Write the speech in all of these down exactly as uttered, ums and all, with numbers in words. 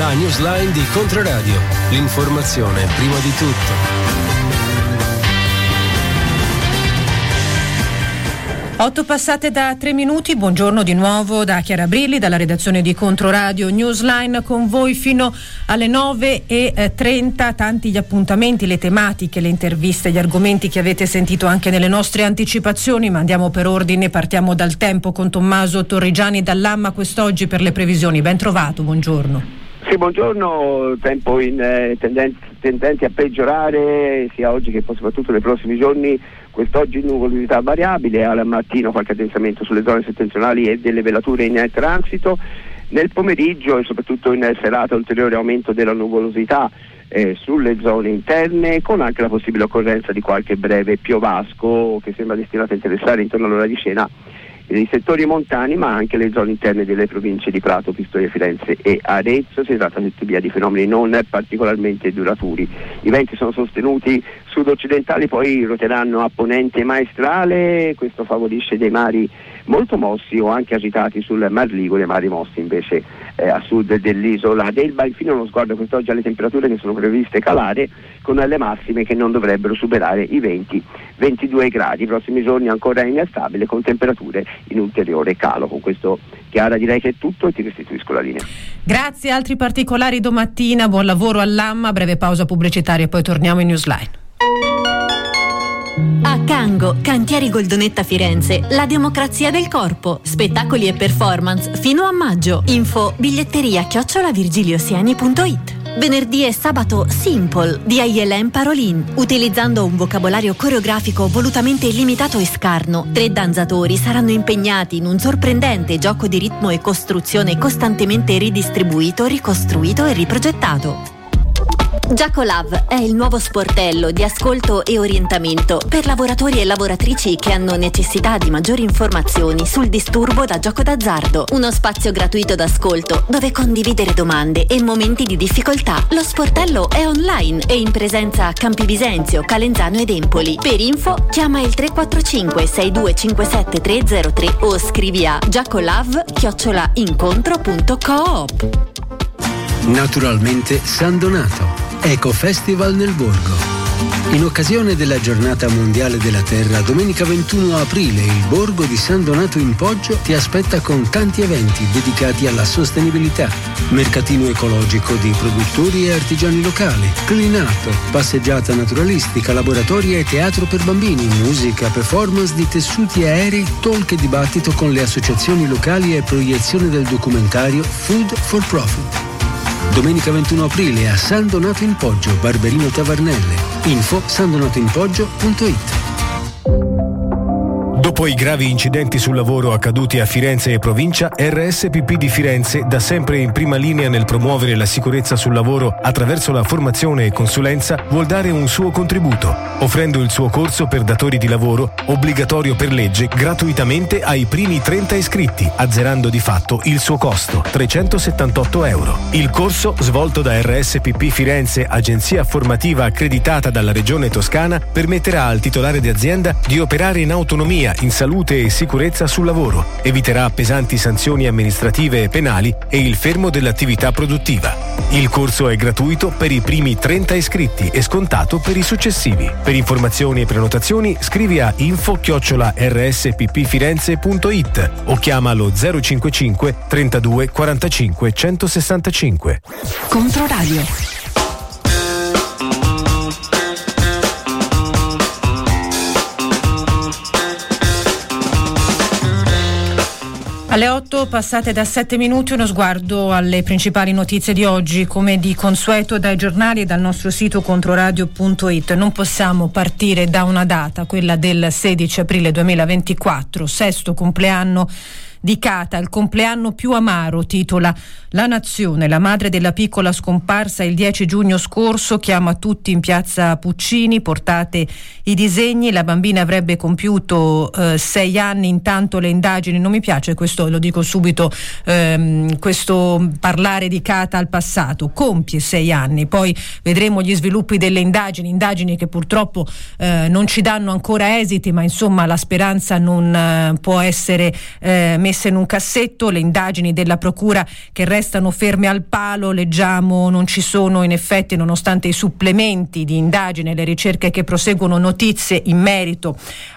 La newsline di Controradio. L'informazione prima di tutto. Otto passate da tre minuti, buongiorno di nuovo da Chiara Brilli, dalla redazione di Controradio Newsline, con voi fino alle nove e trenta, tanti gli appuntamenti, le tematiche, le interviste, gli argomenti che avete sentito anche nelle nostre anticipazioni, ma andiamo per ordine, partiamo dal tempo con Tommaso Torrigiani dall'Amma quest'oggi per le previsioni. Ben trovato, buongiorno. Sì, buongiorno, tempo in eh, tendenti, tendenti a peggiorare sia oggi che poi soprattutto nei prossimi giorni. Quest'oggi nuvolosità variabile, al mattino qualche addensamento sulle zone settentrionali e delle velature in transito, nel pomeriggio e soprattutto in serata ulteriore aumento della nuvolosità eh, sulle zone interne, con anche la possibile occorrenza di qualche breve piovasco che sembra destinato a interessare intorno all'ora di cena i settori montani, ma anche le zone interne delle province di Prato, Pistoia, Firenze e Arezzo. Si tratta tuttavia di fenomeni non particolarmente duraturi. I venti sono sostenuti sud-occidentali, poi roteranno a ponente maestrale, questo favorisce dei mari molto mossi o anche agitati sul Mar Ligure, mari mossi invece eh, a sud dell'isola d'Elba. Infine uno sguardo quest'oggi alle temperature che sono previste calare, con le massime che non dovrebbero superare i venti ventidue gradi. I prossimi giorni ancora instabile, con temperature in ulteriore calo. Con questo, Chiara, direi che è tutto e ti restituisco la linea. Grazie, altri particolari domattina, buon lavoro all'Amma, breve pausa pubblicitaria e poi torniamo in Newsline. A Cango, Cantieri Goldonetta Firenze, la democrazia del corpo, spettacoli e performance fino a maggio. Info biglietteria chiocciola virgiliosiani punto it. Venerdì e sabato Simple di Ayelen Parolin, utilizzando un vocabolario coreografico volutamente limitato e scarno. Tre danzatori saranno impegnati in un sorprendente gioco di ritmo e costruzione costantemente ridistribuito, ricostruito e riprogettato. Giacolav è il nuovo sportello di ascolto e orientamento per lavoratori e lavoratrici che hanno necessità di maggiori informazioni sul disturbo da gioco d'azzardo. Uno spazio gratuito d'ascolto dove condividere domande e momenti di difficoltà. Lo sportello è online e in presenza a Campi Bisenzio, Calenzano ed Empoli. Per info chiama il tre quattro cinque sei due cinque sette tre zero tre o scrivi a giacolav chiocciola incontro punto coop. Naturalmente San Donato. Eco Festival nel Borgo. In occasione della Giornata Mondiale della Terra, domenica ventuno aprile, il Borgo di San Donato in Poggio ti aspetta con tanti eventi dedicati alla sostenibilità. Mercatino ecologico di produttori e artigiani locali, clean up, passeggiata naturalistica, laboratori e teatro per bambini, musica, performance di tessuti aerei, talk e dibattito con le associazioni locali e proiezione del documentario Food for Profit. Domenica ventuno aprile a San Donato in Poggio, Barberino Tavernelle. Info sandonatoinpoggio punto it. Dopo i gravi incidenti sul lavoro accaduti a Firenze e provincia, R S P P di Firenze, da sempre in prima linea nel promuovere la sicurezza sul lavoro attraverso la formazione e consulenza, vuol dare un suo contributo, offrendo il suo corso per datori di lavoro, obbligatorio per legge, gratuitamente ai primi trenta iscritti, azzerando di fatto il suo costo, trecentosettantotto euro. Il corso, svolto da R S P P Firenze, agenzia formativa accreditata dalla Regione Toscana, permetterà al titolare di azienda di operare in autonomia, in salute e sicurezza sul lavoro, eviterà pesanti sanzioni amministrative e penali e il fermo dell'attività produttiva. Il corso è gratuito per i primi trenta iscritti e scontato per i successivi. Per informazioni e prenotazioni scrivi a info chiocciola r s p p firenze punto it o chiama lo zero cinquantacinque trentadue quarantacinque centosessantacinque. Controradio. Alle otto passate da sette minuti, uno sguardo alle principali notizie di oggi, come di consueto dai giornali e dal nostro sito controradio punto it. Non possiamo partire da una data, quella del sedici aprile duemilaventiquattro, sesto compleanno di Cata, il compleanno più amaro, titola La Nazione. La madre della piccola scomparsa il dieci giugno scorso chiama tutti in piazza Puccini, portate i disegni. La bambina avrebbe compiuto eh, sei anni, intanto le indagini, non mi piace questo, lo dico subito, ehm, questo parlare di Cata al passato, compie sei anni, poi vedremo gli sviluppi delle indagini, indagini che purtroppo eh, non ci danno ancora esiti, ma insomma la speranza non eh, può essere eh, messe in un cassetto. Le indagini della procura che restano ferme al palo, leggiamo, non ci sono in effetti, nonostante i supplementi di indagine e le ricerche che proseguono, notizie in merito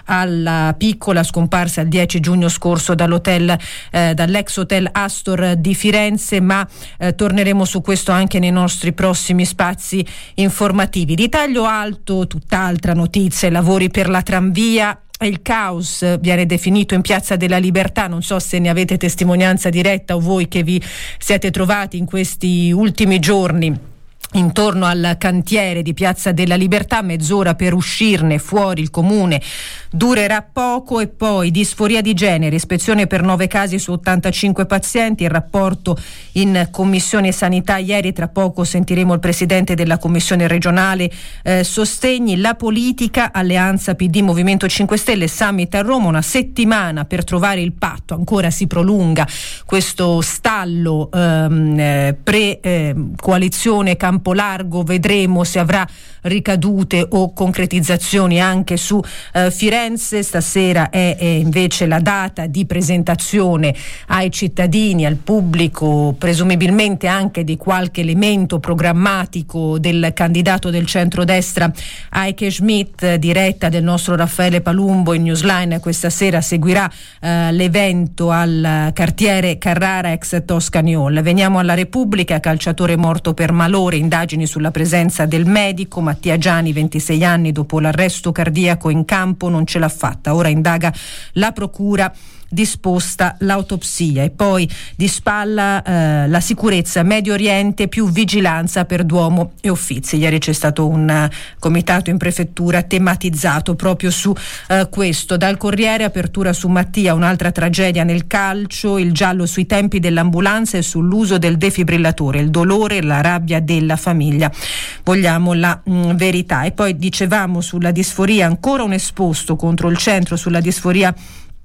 alla piccola scomparsa il dieci giugno scorso dall'hotel eh, dall'ex hotel Astor di Firenze, ma eh, torneremo su questo anche nei nostri prossimi spazi informativi. Di taglio alto tutt'altra notizia: i lavori per la tranvia. Il caos viene definito in Piazza della Libertà, non so se ne avete testimonianza diretta o voi che vi siete trovati in questi ultimi giorni intorno al cantiere di Piazza della Libertà. Mezz'ora per uscirne fuori il comune durerà poco. E poi disforia di genere, ispezione per nove casi su ottantacinque pazienti, il rapporto in Commissione Sanità ieri. Tra poco sentiremo il presidente della Commissione regionale eh, Sostegni. La politica, alleanza P D Movimento cinque Stelle, summit a Roma, una settimana per trovare il patto. Ancora si prolunga questo stallo ehm, eh, pre eh, coalizione Campo Largo, vedremo se avrà ricadute o concretizzazioni anche su eh, Firenze. Stasera è, è invece la data di presentazione ai cittadini, al pubblico, presumibilmente anche di qualche elemento programmatico del candidato del centrodestra Heike Schmidt. Diretta del nostro Raffaele Palumbo in Newsline questa sera seguirà eh, l'evento al cartiere Carrara ex Toscani Hall. Veniamo alla Repubblica: calciatore morto per malore, indagini sulla presenza del medico. Mattia Gianni, ventisei anni, dopo l'arresto cardiaco in campo non ce l'ha fatta, ora indaga la procura, disposta l'autopsia. E poi di spalla eh, la sicurezza, Medio Oriente, più vigilanza per Duomo e Uffizi. Ieri c'è stato un uh, comitato in prefettura tematizzato proprio su uh, questo. Dal Corriere, apertura su Mattia, un'altra tragedia nel calcio, il giallo sui tempi dell'ambulanza e sull'uso del defibrillatore, il dolore e la rabbia della famiglia. Vogliamo la mh, verità. E poi dicevamo sulla disforia, ancora un esposto contro il centro sulla disforia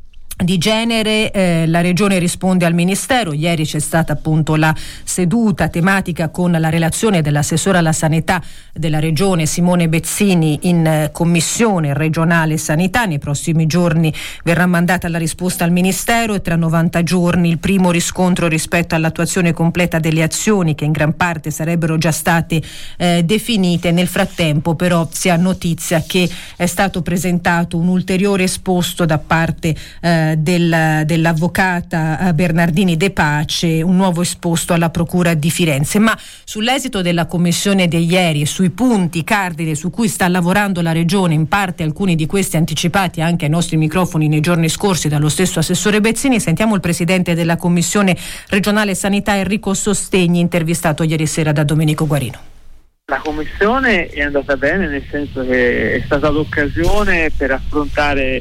di genere. Eh, la regione risponde al ministero. Ieri c'è stata appunto la seduta tematica con la relazione dell'assessore alla sanità della regione Simone Bezzini in eh, commissione regionale sanità. Nei prossimi giorni verrà mandata la risposta al ministero e tra novanta giorni il primo riscontro rispetto all'attuazione completa delle azioni che in gran parte sarebbero già state eh, definite. Nel frattempo però si ha notizia che è stato presentato un ulteriore esposto da parte eh, Del, dell'avvocata Bernardini De Pace, un nuovo esposto alla procura di Firenze. Ma sull'esito della commissione di ieri e sui punti cardine su cui sta lavorando la regione, in parte alcuni di questi anticipati anche ai nostri microfoni nei giorni scorsi dallo stesso assessore Bezzini, sentiamo il presidente della commissione regionale sanità Enrico Sostegni, intervistato ieri sera da Domenico Guarino. La commissione è andata bene, nel senso che è stata l'occasione per affrontare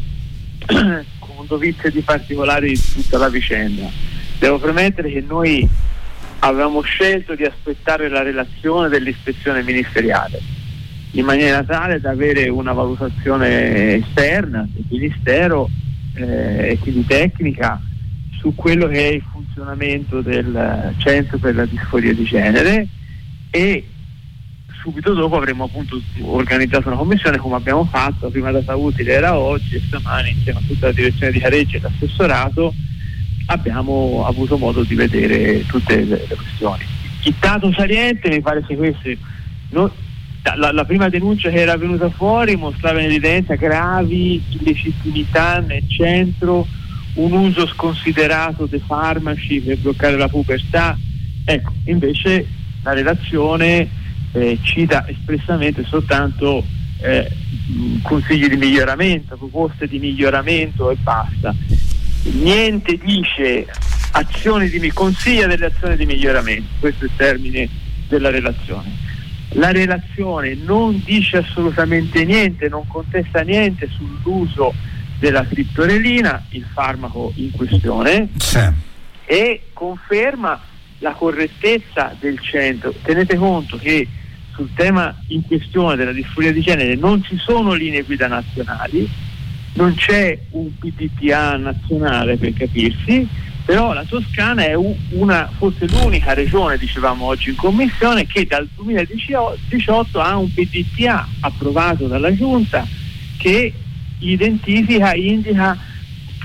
con dovizia di particolari tutta la vicenda. Devo premettere che noi avevamo scelto di aspettare la relazione dell'ispezione ministeriale in maniera tale da avere una valutazione esterna del Ministero eh, e quindi tecnica su quello che è il funzionamento del centro per la disforia di genere, e subito dopo avremmo appunto organizzato una commissione come abbiamo fatto. La prima data utile era oggi e stamani insieme a tutta la direzione di Careggi e l'assessorato abbiamo avuto modo di vedere tutte le, le questioni. Il dato saliente mi pare sia questo: no, la, la prima denuncia che era venuta fuori mostrava in evidenza gravi illegittimità nel centro, un uso sconsiderato dei farmaci per bloccare la pubertà. Ecco, invece la relazione Eh, cita espressamente soltanto eh, consigli di miglioramento, proposte di miglioramento e basta. Niente dice azioni di consiglia delle azioni di miglioramento, questo è il termine della relazione. La relazione non dice assolutamente niente, non contesta niente sull'uso della triptorelina, il farmaco in questione, sì, e conferma la correttezza del centro. Tenete conto che sul tema in questione della disforia di genere non ci sono linee guida nazionali, non c'è un P D T A nazionale per capirsi, però la Toscana è una, forse l'unica regione, dicevamo oggi in commissione, che dal duemiladiciotto ha un P D T A approvato dalla Giunta che identifica, indica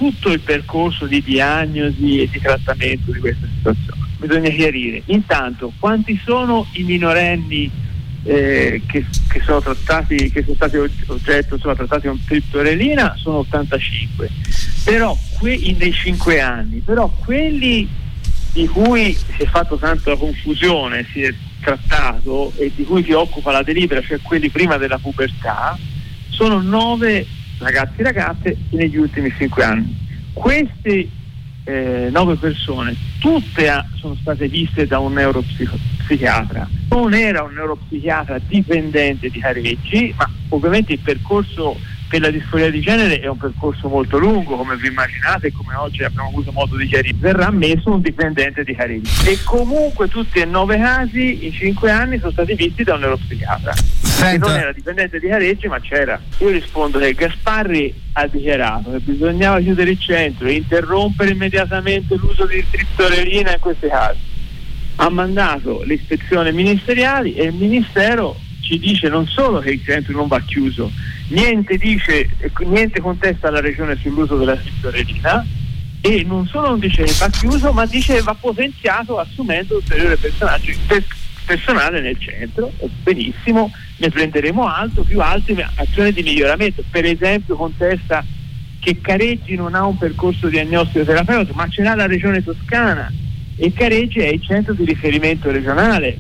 tutto il percorso di diagnosi e di trattamento di questa situazione. Bisogna chiarire intanto quanti sono i minorenni eh, che, che sono trattati, che sono stati oggetto, sono trattati con triptorelina, sono ottantacinque, però que- nei cinque anni, però quelli di cui si è fatto tanta confusione, si è trattato e di cui si occupa la delibera, cioè quelli prima della pubertà, sono nove ragazzi e ragazze negli ultimi cinque anni. Queste eh, nove persone tutte a, sono state viste da un neuropsichiatra. Non era un neuropsichiatra dipendente di Careggi, ma ovviamente il percorso per la disforia di genere è un percorso molto lungo, come vi immaginate e come oggi abbiamo avuto modo di chiarire. Verrà ammesso un dipendente di Careggi e comunque tutti e nove casi in cinque anni sono stati visti da un neuropsichiatra. Che non era dipendente di Careggi, ma c'era. Io rispondo che Gasparri ha dichiarato che bisognava chiudere il centro e interrompere immediatamente l'uso di triptorelina in questi casi. Ha mandato le ispezioni ministeriali e il Ministero ci dice non solo che il centro non va chiuso, niente dice, niente contesta la regione sull'uso della triptorelina, e non solo non dice che va chiuso, ma dice che va potenziato assumendo ulteriore personaggi per, personale nel centro. Benissimo, ne prenderemo alto, più alte azioni di miglioramento. Per esempio contesta che Careggi non ha un percorso diagnostico terapeutico, ma ce l'ha la regione Toscana e Careggi è il centro di riferimento regionale.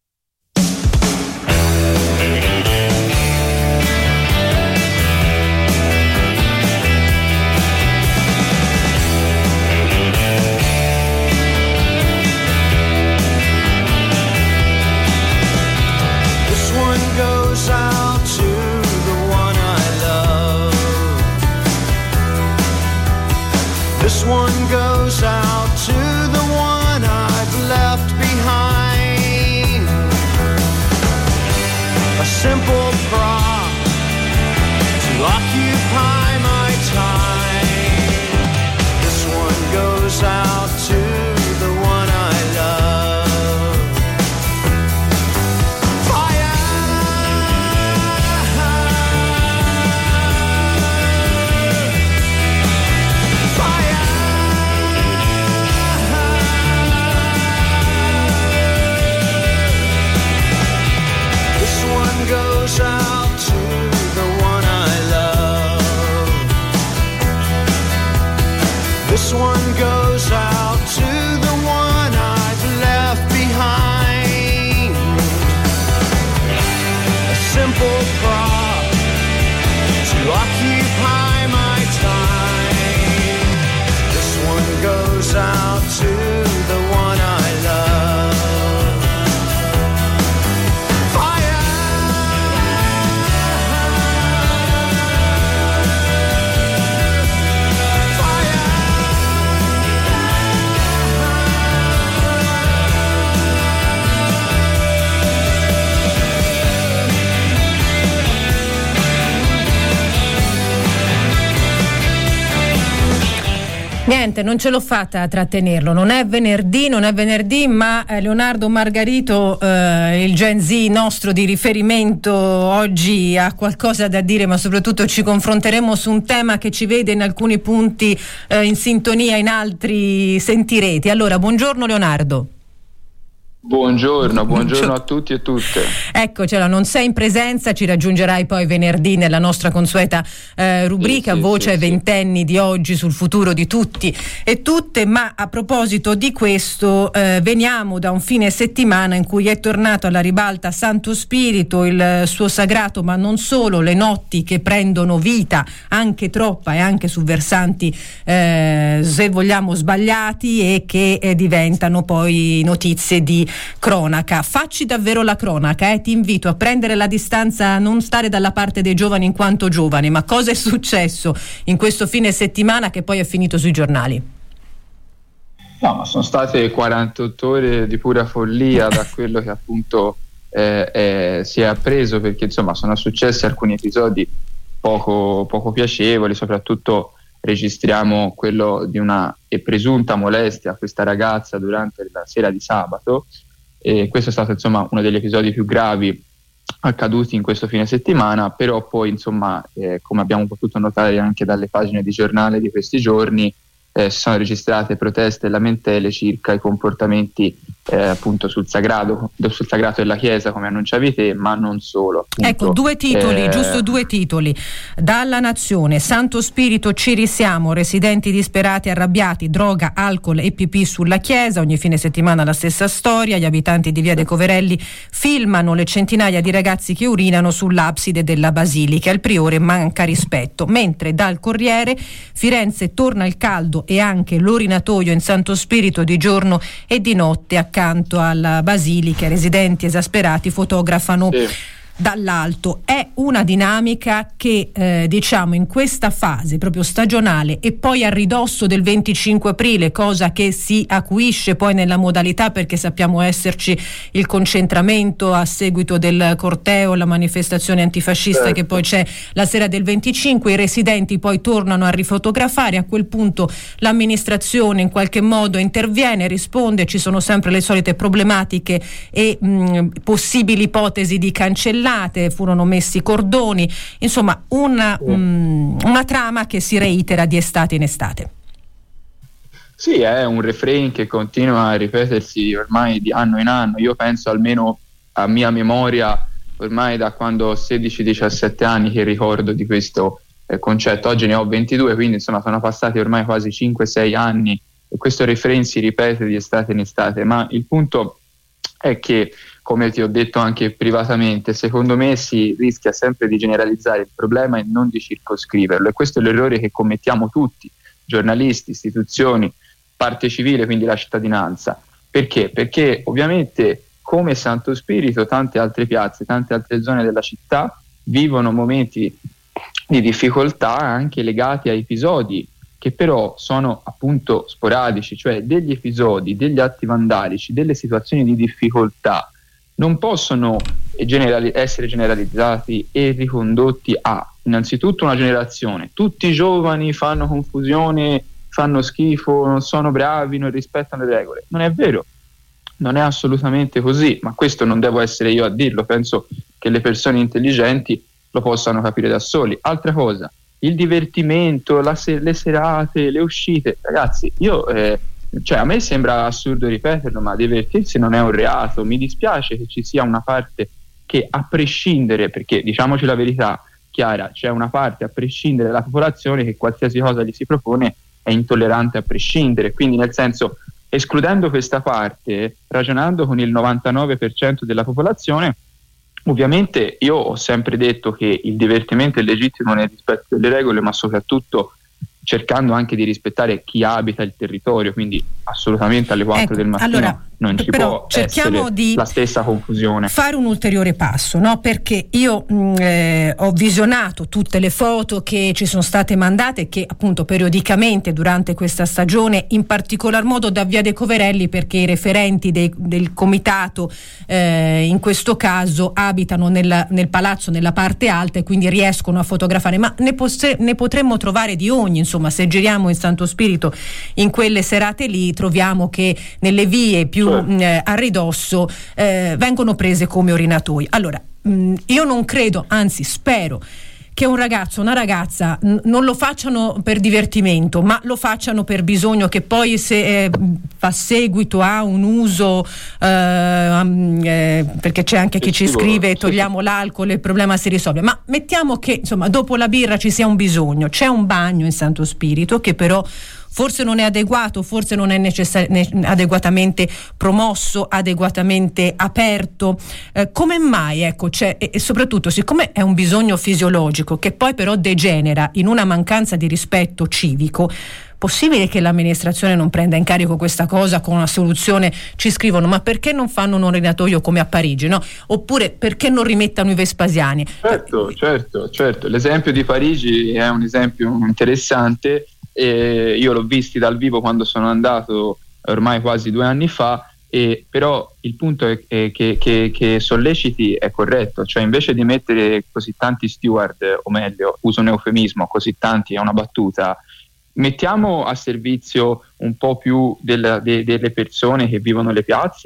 This one goes out to the one I've left behind. A simple prop to occupy my time. This one goes out to the one I love. Fire! Fire! Goes out to the one I love. This one goes out to the one I've left behind. A simple prop to occupy my time. This one goes out to the one I love. Niente, non ce l'ho fatta a trattenerlo, non è venerdì, non è venerdì, ma eh, Leonardo Margarito, eh, il Gen Z nostro di riferimento, oggi ha qualcosa da dire, ma soprattutto ci confronteremo su un tema che ci vede in alcuni punti eh, in sintonia, in altri sentireti. Allora, buongiorno Leonardo. Buongiorno, buongiorno a tutti e tutte. Eccocela, non sei in presenza, ci raggiungerai poi venerdì nella nostra consueta eh, rubrica sì, sì, Voce ai sì, ventenni sì. di oggi sul futuro di tutti e tutte. Ma a proposito di questo, eh, veniamo da un fine settimana in cui è tornato alla ribalta Santo Spirito, il suo sagrato, ma non solo, le notti che prendono vita, anche troppa e anche su versanti eh, se vogliamo sbagliati, e che eh, diventano poi notizie di cronaca. Facci davvero la cronaca, eh? Ti invito a prendere la distanza, a non stare dalla parte dei giovani in quanto giovani. Ma cosa è successo in questo fine settimana che poi è finito sui giornali? No, ma sono state quarantotto ore di pura follia da quello che appunto eh, eh, si è appreso, perché insomma sono successi alcuni episodi poco, poco piacevoli. Soprattutto registriamo quello di una presunta molestia a questa ragazza durante la sera di sabato, e questo è stato insomma uno degli episodi più gravi accaduti in questo fine settimana, però poi insomma eh, come abbiamo potuto notare anche dalle pagine di giornale di questi giorni, eh, si sono registrate proteste e lamentele circa i comportamenti eh, appunto sul sagrato, sul sagrato della Chiesa, come annunciavi te, ma non solo. Appunto, ecco, due titoli, eh... giusto due titoli. Dalla Nazione: Santo Spirito ci risiamo, residenti disperati arrabbiati, droga, alcol e pipì sulla Chiesa, ogni fine settimana la stessa storia, gli abitanti di Via dei Coverelli filmano le centinaia di ragazzi che urinano sull'abside della basilica, il priore manca rispetto. Mentre dal Corriere: Firenze torna il caldo e anche l'orinatoio in Santo Spirito di giorno e di notte accanto alla basilica, residenti esasperati fotografano sì. dall'alto. È una dinamica che eh, diciamo in questa fase proprio stagionale e poi a ridosso del venticinque aprile, cosa che si acuisce poi nella modalità, perché sappiamo esserci il concentramento a seguito del corteo, la manifestazione antifascista certo. che poi c'è la sera del venticinque, i residenti poi tornano a rifotografare, a quel punto l'amministrazione in qualche modo interviene, risponde, ci sono sempre le solite problematiche e mh, possibili ipotesi di cancellate, furono messi cordoni, insomma una, um, una trama che si reitera di estate in estate. Sì, è un refrain che continua a ripetersi ormai di anno in anno. Io penso, almeno a mia memoria, ormai da quando ho sedici diciassette anni che ricordo di questo eh, concetto. Oggi ne ho ventidue, quindi insomma sono passati ormai quasi cinque sei anni e questo refrain si ripete di estate in estate. Ma il punto è che, come ti ho detto anche privatamente, secondo me si rischia sempre di generalizzare il problema e non di circoscriverlo, e questo è l'errore che commettiamo tutti, giornalisti, istituzioni, parte civile, quindi la cittadinanza. Perché? Perché ovviamente, come Santo Spirito, tante altre piazze, tante altre zone della città vivono momenti di difficoltà anche legati a episodi che però sono appunto sporadici, cioè degli episodi, degli atti vandalici, delle situazioni di difficoltà non possono generali- essere generalizzati e ricondotti a innanzitutto una generazione. Tutti i giovani fanno confusione, fanno schifo, non sono bravi, non rispettano le regole. Non è vero, non è assolutamente così, ma questo non devo essere io a dirlo, penso che le persone intelligenti lo possano capire da soli. Altra cosa, il divertimento, la se- le serate, le uscite, ragazzi, io eh, cioè a me sembra assurdo ripeterlo, ma divertirsi non è un reato. Mi dispiace che ci sia una parte che, a prescindere, perché diciamoci la verità chiara, c'è una parte a prescindere della popolazione che qualsiasi cosa gli si propone è intollerante a prescindere, quindi nel senso, escludendo questa parte, ragionando con il novantanove per cento della popolazione, ovviamente io ho sempre detto che il divertimento è legittimo nel rispetto delle regole, ma soprattutto cercando anche di rispettare chi abita il territorio, quindi assolutamente alle quattro ecco, del mattino allora, non ci può essere di la stessa confusione. Fare un ulteriore passo, no? Perché io mh, eh, ho visionato tutte le foto che ci sono state mandate, che appunto periodicamente durante questa stagione, in particolar modo da Via dei Coverelli, perché i referenti dei, del comitato eh, in questo caso abitano nel, nel palazzo nella parte alta e quindi riescono a fotografare, ma ne, posse, ne potremmo trovare di ogni, insomma. Se giriamo in Santo Spirito in quelle serate lì troviamo che nelle vie più mh, a ridosso eh, vengono prese come orinatoi. Allora mh, io non credo, anzi spero che un ragazzo, una ragazza n- non lo facciano per divertimento, ma lo facciano per bisogno, che poi se eh, fa seguito a un uso eh, eh, perché c'è anche chi ci scrive togliamo l'alcol e il problema si risolve, ma mettiamo che insomma dopo la birra ci sia un bisogno, c'è un bagno in Santo Spirito che però forse non è adeguato, forse non è necessar- ne- adeguatamente promosso, adeguatamente aperto. Eh, come mai, ecco, c'è, e, e soprattutto siccome è un bisogno fisiologico che poi però degenera in una mancanza di rispetto civico, possibile che l'amministrazione non prenda in carico questa cosa con una soluzione? Ci scrivono, ma perché non fanno un orinatoio come a Parigi, no? Oppure perché non rimettano i Vespasiani? Certo, certo, certo. L'esempio di Parigi è un esempio interessante. E io l'ho visti dal vivo quando sono andato ormai quasi due anni fa, e però il punto è, è che, che, che solleciti è corretto, cioè invece di mettere così tanti steward, o meglio uso un eufemismo, così tanti è una battuta, mettiamo a servizio un po' più della, de, delle persone che vivono le piazze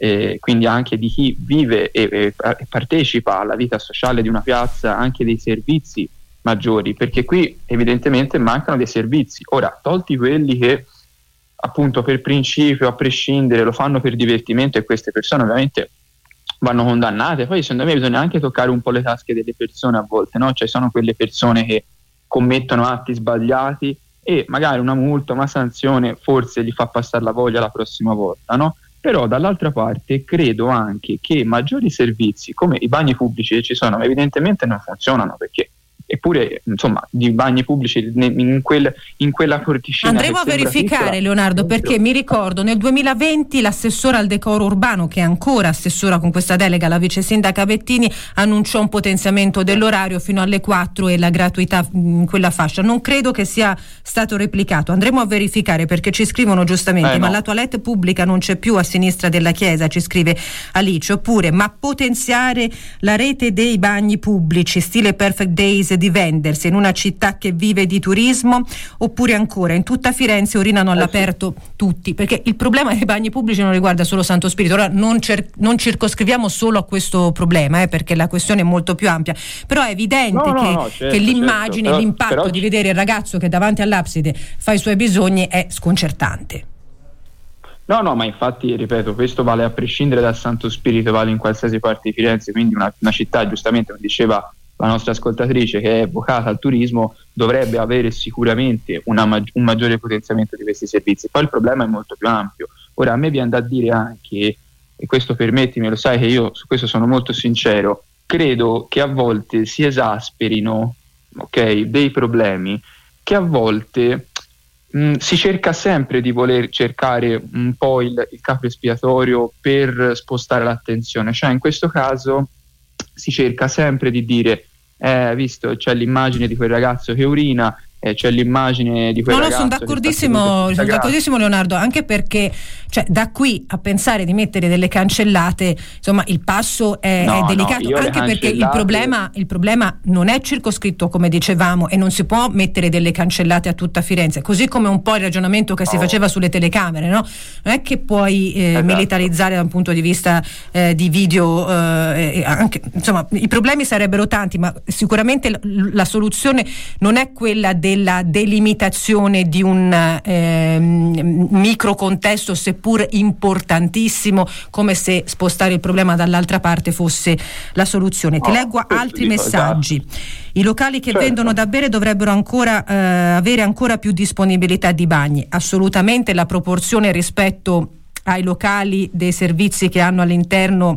eh, quindi anche di chi vive e, e, e partecipa alla vita sociale di una piazza, anche dei servizi maggiori, perché qui evidentemente mancano dei servizi. Ora, tolti quelli che appunto per principio, a prescindere, lo fanno per divertimento, e queste persone ovviamente vanno condannate, poi secondo me bisogna anche toccare un po' le tasche delle persone a volte, no? Cioè sono quelle persone che commettono atti sbagliati e magari una multa, una sanzione forse gli fa passare la voglia la prossima volta, no? Però dall'altra parte credo anche che maggiori servizi come i bagni pubblici che ci sono evidentemente non funzionano, perché eppure insomma di bagni pubblici in, quel, in quella porticina andremo a verificare piccola, Leonardo, perché mi ricordo nel duemilaventi l'assessora al decoro urbano, che è ancora assessora con questa delega, la vice sindaca Bettini, annunciò un potenziamento dell'orario fino alle quattro e la gratuità in quella fascia. Non credo che sia stato replicato, andremo a verificare, perché ci scrivono giustamente eh, ma no. La toilette pubblica non c'è più a sinistra della chiesa, ci scrive Alice. Oppure ma potenziare la rete dei bagni pubblici stile Perfect Days di vendersi in una città che vive di turismo. Oppure ancora in tutta Firenze urinano all'aperto tutti, perché il problema dei bagni pubblici non riguarda solo Santo Spirito. Ora non, cer- non circoscriviamo solo a questo problema, eh, perché la questione è molto più ampia, però è evidente no, che, no, no, certo, che l'immagine, certo, però, l'impatto però... di vedere il ragazzo che davanti all'abside fa i suoi bisogni è sconcertante. No, no, ma infatti, ripeto, questo vale a prescindere dal Santo Spirito, vale in qualsiasi parte di Firenze, quindi una, una città, giustamente come diceva la nostra ascoltatrice, che è vocata al turismo, dovrebbe avere sicuramente una, un maggiore potenziamento di questi servizi. Poi il problema è molto più ampio. Ora, a me viene da dire anche, e questo permettimi, lo sai che io su questo sono molto sincero, credo che a volte si esasperino, ok, dei problemi che a volte mh, si cerca sempre di voler cercare un po' il, il capro espiatorio per spostare l'attenzione. Cioè in questo caso si cerca sempre di dire eh, visto c'è l'immagine di quel ragazzo che urina, eh, c'è l'immagine di quel no, ragazzo. No, sono d'accordissimo, sono d'accordissimo Leonardo, anche perché cioè, da qui a pensare di mettere delle cancellate, insomma il passo è, no, è delicato, no, anche perché il problema, il problema non è circoscritto come dicevamo, e non si può mettere delle cancellate a tutta Firenze, così come un po' il ragionamento che oh. si faceva sulle telecamere, no? Non è che puoi eh, esatto. militarizzare da un punto di vista eh, di video, eh, anche, insomma i problemi sarebbero tanti, ma sicuramente la, la soluzione non è quella del della delimitazione di un eh, micro contesto, seppur importantissimo, come se spostare il problema dall'altra parte fosse la soluzione. Ti oh, leggo altri messaggi. I locali che certo. vendono da bere dovrebbero ancora eh, avere ancora più disponibilità di bagni. Assolutamente la proporzione rispetto ai locali dei servizi che hanno all'interno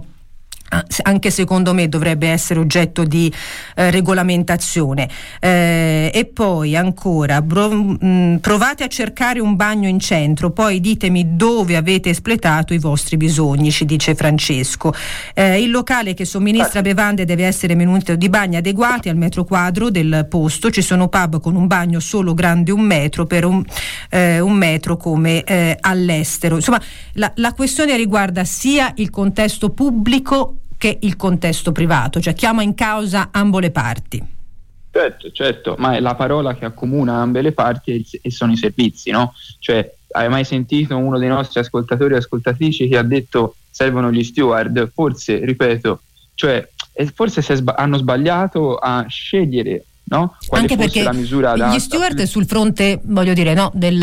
anche secondo me dovrebbe essere oggetto di eh, regolamentazione. Eh, e poi ancora bro, mh, provate a cercare un bagno in centro, poi ditemi dove avete espletato i vostri bisogni, ci dice Francesco. Eh, il locale che somministra bevande deve essere munito di bagni adeguati al metro quadro del posto. Ci sono pub con un bagno solo grande un metro per un, eh, un metro come eh, all'estero. Insomma la, la questione riguarda sia il contesto pubblico che il contesto privato, cioè chiama in causa ambo le parti. Certo, certo, ma è la parola che accomuna ambe le parti e sono i servizi, no? Cioè, hai mai sentito uno dei nostri ascoltatori e ascoltatrici che ha detto servono gli steward? Forse, ripeto, cioè forse si sba- hanno sbagliato a scegliere, no? Quale Anche fosse perché la misura adatta. Gli steward sul fronte, voglio dire, no, del,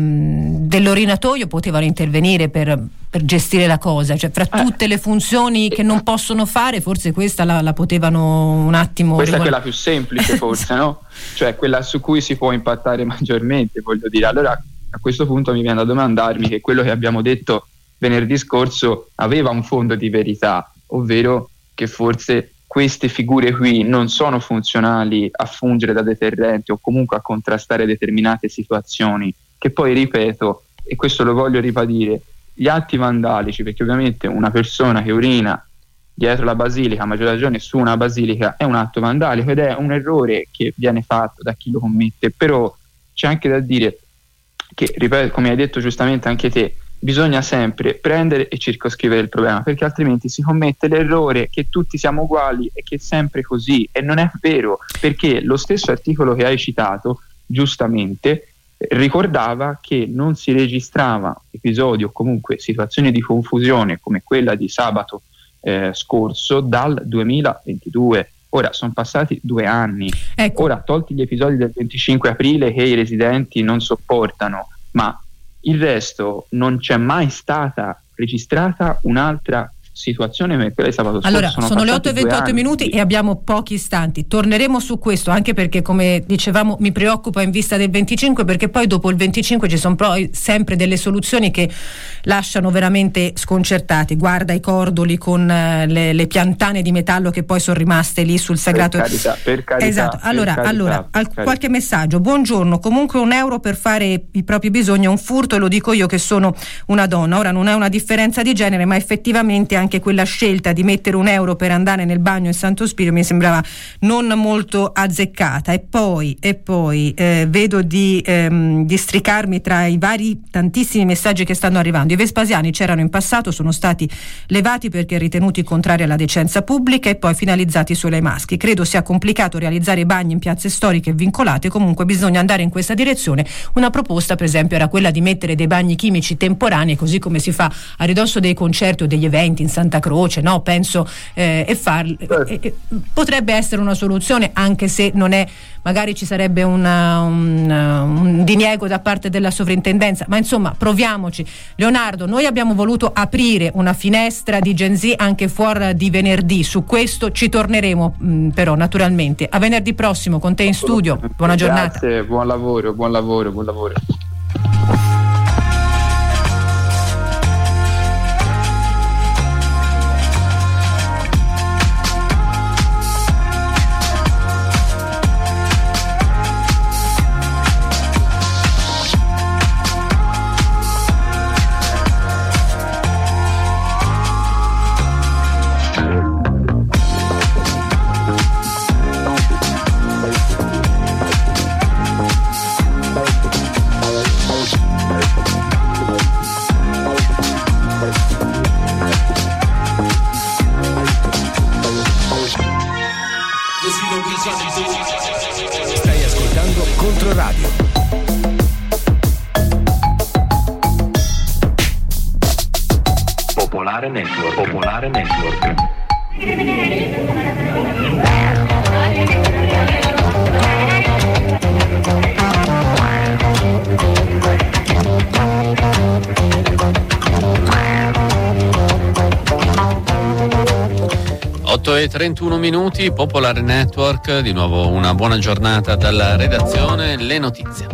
um, dell'orinatoio potevano intervenire per, per gestire la cosa, cioè fra eh. tutte le funzioni che non possono fare, forse questa la, la potevano un attimo questa regol- è quella più semplice forse, no? Cioè quella su cui si può impattare maggiormente, voglio dire. Allora a questo punto mi viene da domandarmi che quello che abbiamo detto venerdì scorso aveva un fondo di verità, ovvero che forse queste figure qui non sono funzionali a fungere da deterrenti o comunque a contrastare determinate situazioni, che poi ripeto, e questo lo voglio ribadire, gli atti vandalici, perché ovviamente una persona che urina dietro la basilica, a maggior ragione su una basilica, è un atto vandalico ed è un errore che viene fatto da chi lo commette, però c'è anche da dire che, ripeto, come hai detto giustamente anche te, bisogna sempre prendere e circoscrivere il problema, perché altrimenti si commette l'errore che tutti siamo uguali e che è sempre così, e non è vero, perché lo stesso articolo che hai citato giustamente ricordava che non si registrava episodi o comunque situazioni di confusione come quella di sabato eh, scorso dal duemilaventidue. Ora sono passati due anni, ecco. Ora tolti gli episodi del venticinque aprile che i residenti non sopportano, ma il resto non c'è mai stata registrata un'altra situazione come quella di sabato scorso. Allora, sono, sono le otto e ventotto minuti e abbiamo pochi istanti. Torneremo su questo, anche perché, come dicevamo, mi preoccupa in vista del venticinque, perché poi dopo il venticinque ci sono poi sempre delle soluzioni che lasciano veramente sconcertati. Guarda i cordoli con eh, le, le piantane di metallo che poi sono rimaste lì sul sagrato. Per carità, per carità. Esatto. Allora, per carità, allora per al, qualche messaggio. Buongiorno, comunque un euro per fare i propri bisogni è un furto, e lo dico io che sono una donna. Ora non è una differenza di genere, ma effettivamente anche quella scelta di mettere un euro per andare nel bagno in Santo Spirito mi sembrava non molto azzeccata. E poi, e poi eh, vedo di ehm, districarmi tra i vari tantissimi messaggi che stanno arrivando. I Vespasiani c'erano in passato, sono stati levati perché ritenuti contrari alla decenza pubblica e poi finalizzati solo ai maschi. Credo sia complicato realizzare i bagni in piazze storiche vincolate, comunque bisogna andare in questa direzione. Una proposta, per esempio, era quella di mettere dei bagni chimici temporanei, così come si fa a ridosso dei concerti o degli eventi in Santa Croce, no? Penso eh, e farli eh, eh, potrebbe essere una soluzione, anche se non è, magari ci sarebbe una, un, un diniego da parte della sovrintendenza, ma insomma proviamoci. Leonardo, noi abbiamo voluto aprire una finestra di Gen Z anche fuori di venerdì, su questo ci torneremo mh, però naturalmente a venerdì prossimo con te in studio. Buona giornata. Grazie, buon lavoro, buon lavoro, buon lavoro. Stai ascoltando Controradio. Popolare Network. Popolare Network. otto e trentuno minuti, Popolare Network, di nuovo una buona giornata dalla redazione, le notizie.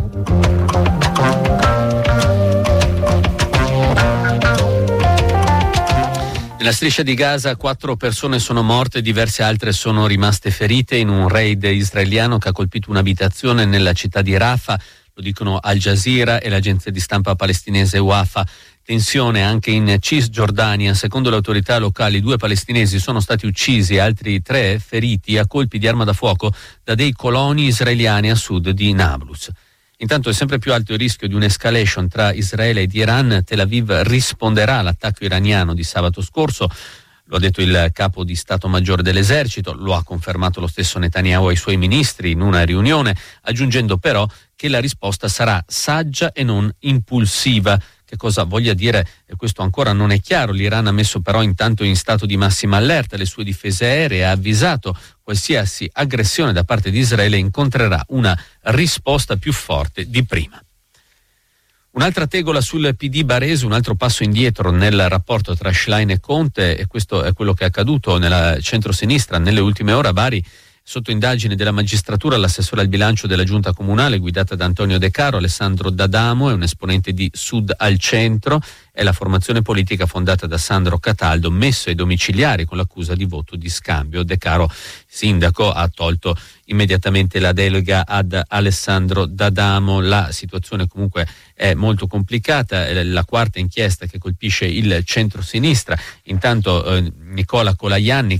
Nella striscia di Gaza quattro persone sono morte e diverse altre sono rimaste ferite in un raid israeliano che ha colpito un'abitazione nella città di Rafah, lo dicono Al Jazeera e l'agenzia di stampa palestinese Wafa. Tensione anche in Cisgiordania. Secondo le autorità locali, due palestinesi sono stati uccisi e altri tre feriti a colpi di arma da fuoco da dei coloni israeliani a sud di Nablus. Intanto è sempre più alto il rischio di un'escalation tra Israele ed Iran. Tel Aviv risponderà all'attacco iraniano di sabato scorso. Lo ha detto il capo di Stato Maggiore dell'Esercito, lo ha confermato lo stesso Netanyahu ai suoi ministri in una riunione, aggiungendo però che la risposta sarà saggia e non impulsiva. Che cosa voglia dire? E questo ancora non è chiaro. L'Iran ha messo però intanto in stato di massima allerta le sue difese aeree e ha avvisato qualsiasi aggressione da parte di Israele incontrerà una risposta più forte di prima. Un'altra tegola sul P D barese, un altro passo indietro nel rapporto tra Schlein e Conte, e questo è quello che è accaduto nella centrosinistra nelle ultime ore a Bari. Sotto indagine della magistratura, l'assessore al bilancio della giunta comunale guidata da Antonio De Caro, Alessandro D'Adamo, è un esponente di Sud al Centro, è la formazione politica fondata da Sandro Cataldo, messo ai domiciliari con l'accusa di voto di scambio. De Caro, sindaco, ha tolto immediatamente la delega ad Alessandro D'Adamo. La situazione comunque è molto complicata, è la quarta inchiesta che colpisce il centro-sinistra. Intanto eh, Nicola Colaianni, che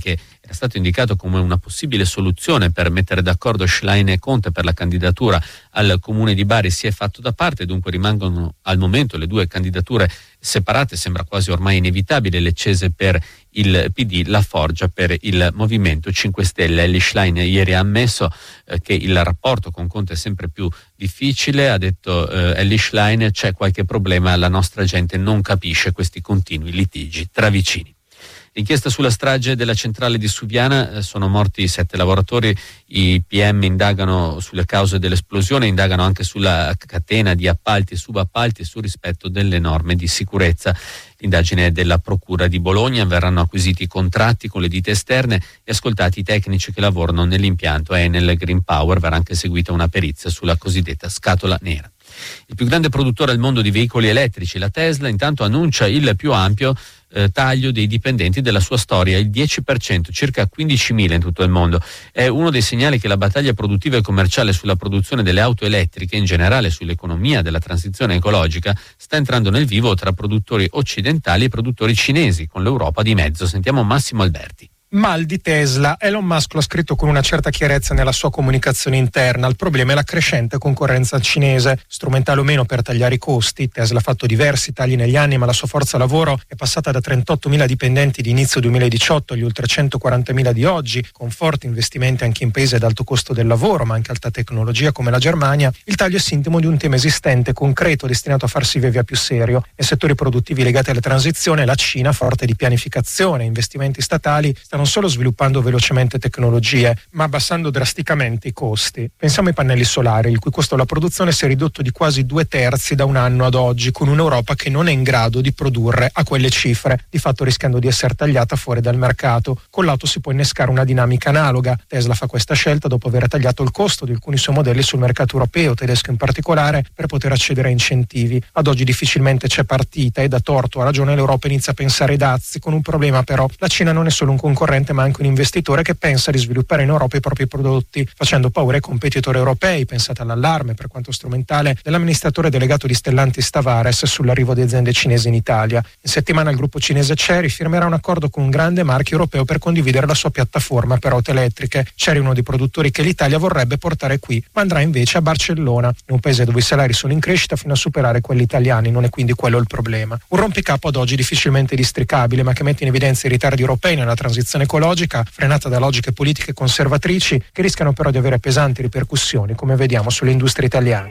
era stato indicato come una possibile soluzione per mettere d'accordo Schlein e Conte per la candidatura al Comune di Bari si è fatto da parte, dunque rimangono al momento le due candidature separate. Sembra quasi ormai inevitabile Leccese per il P D, La Forgia per il Movimento cinque Stelle. Elly Schlein ieri ha ammesso eh, che il rapporto con Conte è sempre più difficile, ha detto eh, Elly Schlein: c'è qualche problema, la nostra gente non capisce questi continui litigi tra vicini. Inchiesta sulla strage della centrale di Suviana, sono morti sette lavoratori, i P M indagano sulle cause dell'esplosione, indagano anche sulla catena di appalti e subappalti e sul rispetto delle norme di sicurezza. L'indagine è della Procura di Bologna, verranno acquisiti i contratti con le ditte esterne e ascoltati i tecnici che lavorano nell'impianto Enel Green Power, verrà anche eseguita una perizia sulla cosiddetta scatola nera. Il più grande produttore al mondo di veicoli elettrici, la Tesla, intanto annuncia il più ampio eh, taglio dei dipendenti della sua storia, il dieci per cento, circa quindicimila in tutto il mondo. È uno dei segnali che la battaglia produttiva e commerciale sulla produzione delle auto elettriche, in generale sull'economia della transizione ecologica, sta entrando nel vivo tra produttori occidentali e produttori cinesi, con l'Europa di mezzo. Sentiamo Massimo Alberti. Mal di Tesla. Elon Musk lo ha scritto con una certa chiarezza nella sua comunicazione interna. Il problema è la crescente concorrenza cinese, strumentale o meno per tagliare i costi. Tesla ha fatto diversi tagli negli anni, ma la sua forza lavoro è passata da trentottomila dipendenti di inizio duemiladiciotto agli oltre centoquarantamila di oggi, con forti investimenti anche in paesi ad alto costo del lavoro, ma anche alta tecnologia come la Germania. Il taglio è sintomo di un tema esistente, concreto, destinato a farsi via via più serio. Nei settori produttivi legati alla transizione, la Cina, forte di pianificazione e investimenti statali, stanno non solo sviluppando velocemente tecnologie, ma abbassando drasticamente i costi. Pensiamo ai pannelli solari, il cui costo della produzione si è ridotto di quasi due terzi da un anno ad oggi, con un'Europa che non è in grado di produrre a quelle cifre, di fatto rischiando di essere tagliata fuori dal mercato. Con l'auto si può innescare una dinamica analoga. Tesla fa questa scelta dopo aver tagliato il costo di alcuni suoi modelli sul mercato europeo, tedesco in particolare, per poter accedere a incentivi. Ad oggi difficilmente c'è partita e da torto a ragione l'Europa inizia a pensare ai dazi, con un problema però: la Cina non è solo un concorrente ma anche un investitore che pensa di sviluppare in Europa i propri prodotti, facendo paura ai competitori europei. Pensate all'allarme, per quanto strumentale, dell'amministratore delegato di Stellantis Tavares sull'arrivo di aziende cinesi in Italia. In settimana il gruppo cinese Chery firmerà un accordo con un grande marchio europeo per condividere la sua piattaforma per auto elettriche. Chery è uno dei produttori che l'Italia vorrebbe portare qui, ma andrà invece a Barcellona, in un paese dove i salari sono in crescita fino a superare quelli italiani. Non è quindi quello il problema. Un rompicapo ad oggi difficilmente districabile, ma che mette in evidenza i ritardi europei nella transizione ecologica, frenata da logiche politiche conservatrici che rischiano però di avere pesanti ripercussioni, come vediamo sulle industrie italiane.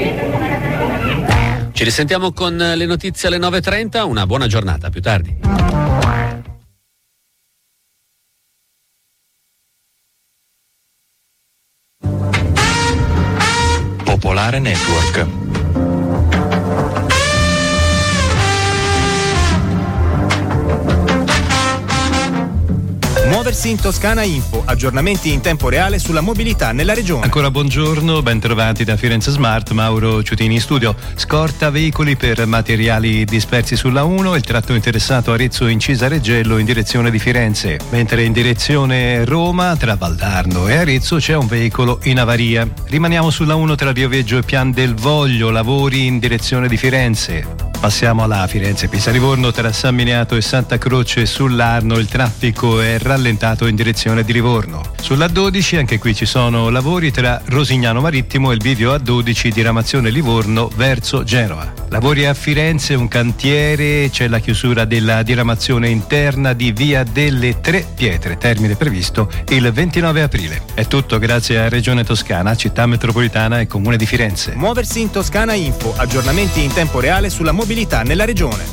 Ci risentiamo con le notizie alle nove e trenta, una buona giornata, a più tardi. Popolare Network. Muoversi in Toscana Info, aggiornamenti in tempo reale sulla mobilità nella regione. Ancora buongiorno, ben trovati da Firenze Smart, Mauro Ciutini in studio. Scorta veicoli per materiali dispersi sulla uno, il tratto interessato Arezzo Incisa Reggello in direzione di Firenze, mentre in direzione Roma tra Valdarno e Arezzo c'è un veicolo in avaria. Rimaniamo sulla uno tra Rioveggio e Pian del Voglio, lavori in direzione di Firenze. Passiamo alla Firenze-Pisa-Livorno tra San Miniato e Santa Croce sull'Arno, il traffico è rallentato in direzione di Livorno. Sulla A dodici anche qui ci sono lavori tra Rosignano Marittimo e il bivio A dodici diramazione Livorno verso Genova. Lavori a Firenze, un cantiere, c'è la chiusura della diramazione interna di Via delle Tre Pietre, termine previsto il ventinove aprile. È tutto grazie a Regione Toscana, Città Metropolitana e Comune di Firenze. Muoversi in Toscana Info, aggiornamenti in tempo reale sulla mobilità nella regione.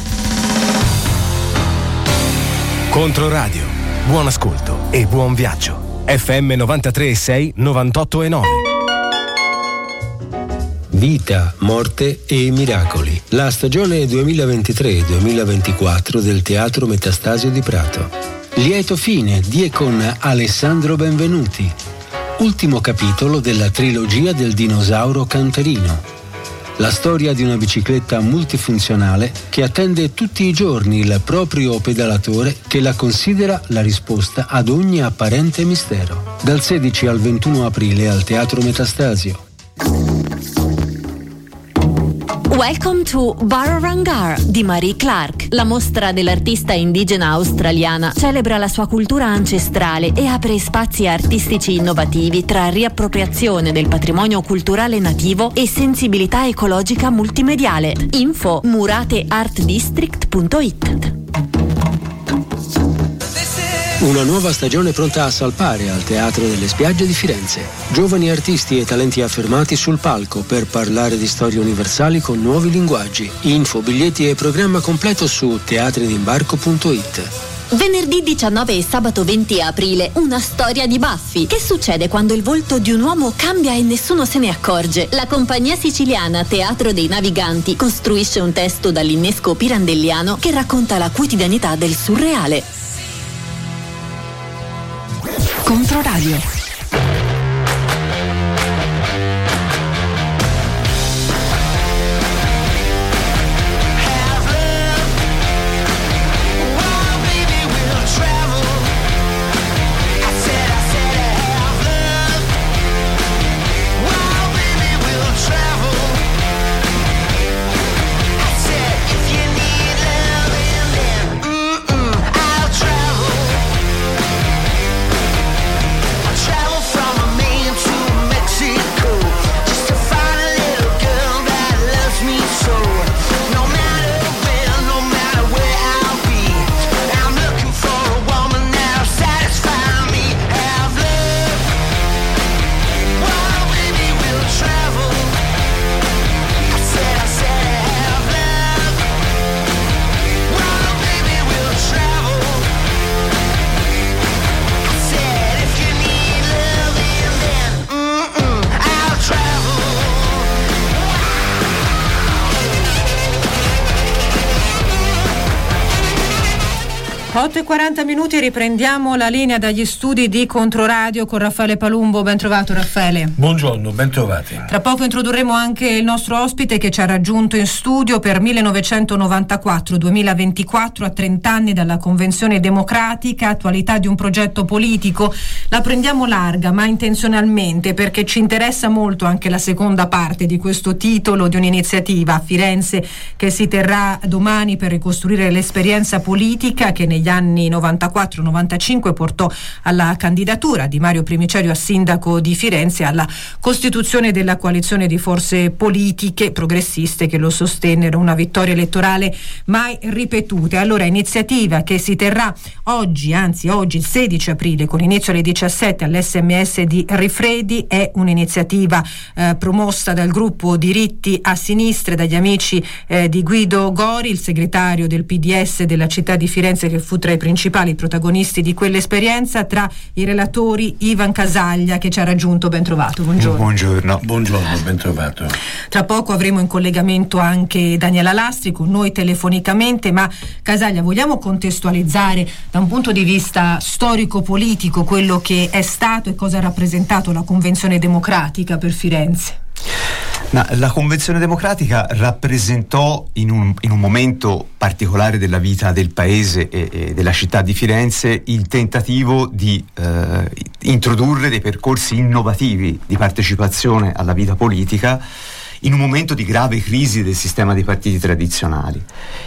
Controradio, buon ascolto e buon viaggio. F M novantatré e sei, novantotto e nove. Vita, morte e miracoli. La stagione duemilaventitré duemilaventiquattro del Teatro Metastasio di Prato. Lieto fine di e con Alessandro Benvenuti. Ultimo capitolo della trilogia del dinosauro canterino. La storia di una bicicletta multifunzionale che attende tutti i giorni il proprio pedalatore che la considera la risposta ad ogni apparente mistero. Dal sedici al ventuno aprile al Teatro Metastasio. Welcome to Bararangar di Marie Clark. La mostra dell'artista indigena australiana celebra la sua cultura ancestrale e apre spazi artistici innovativi tra riappropriazione del patrimonio culturale nativo e sensibilità ecologica multimediale. Info murateartdistrict punto it. Una nuova stagione pronta a salpare al Teatro delle Spiagge di Firenze. Giovani artisti e talenti affermati sul palco per parlare di storie universali con nuovi linguaggi. Info, biglietti e programma completo su teatridimbarco punto it. Venerdì diciannove e sabato venti aprile, una storia di baffi. Che succede quando il volto di un uomo cambia e nessuno se ne accorge? La compagnia siciliana Teatro dei Naviganti costruisce un testo dall'innesco pirandelliano che racconta la quotidianità del surreale. Controradio. otto e quaranta minuti, riprendiamo la linea dagli studi di Controradio con Raffaele Palumbo. Ben trovato Raffaele. Buongiorno, ben trovati. Tra poco introdurremo anche il nostro ospite che ci ha raggiunto in studio per millenovecentonovantaquattro duemilaventiquattro, a trenta anni dalla Convenzione Democratica, attualità di un progetto politico. La prendiamo larga ma intenzionalmente perché ci interessa molto anche la seconda parte di questo titolo di un'iniziativa a Firenze che si terrà domani per ricostruire l'esperienza politica che negli anni novantaquattro novantacinque portò alla candidatura di Mario Primicerio a sindaco di Firenze e alla costituzione della coalizione di forze politiche progressiste che lo sostennero, una vittoria elettorale mai ripetuta. Allora, iniziativa che si terrà oggi, anzi oggi il sedici aprile con inizio alle diciassette all'esse emme esse di Rifredi, è un'iniziativa eh, promossa dal gruppo Diritti a Sinistra, dagli amici eh, di Guido Gori, il segretario del P D S della città di Firenze, che fu tra i principali protagonisti di quell'esperienza. Tra i relatori Ivan Casaglia che ci ha raggiunto. Ben trovato, buongiorno. Buongiorno, buongiorno, ben trovato. Tra poco avremo in collegamento anche Daniela Lastri con noi telefonicamente, ma Casaglia, vogliamo contestualizzare da un punto di vista storico-politico quello che è stato e cosa ha rappresentato la Convenzione Democratica per Firenze? No, la Convenzione Democratica rappresentò in un, in un momento particolare della vita del paese e, e della città di Firenze il tentativo di eh, introdurre dei percorsi innovativi di partecipazione alla vita politica in un momento di grave crisi del sistema dei partiti tradizionali.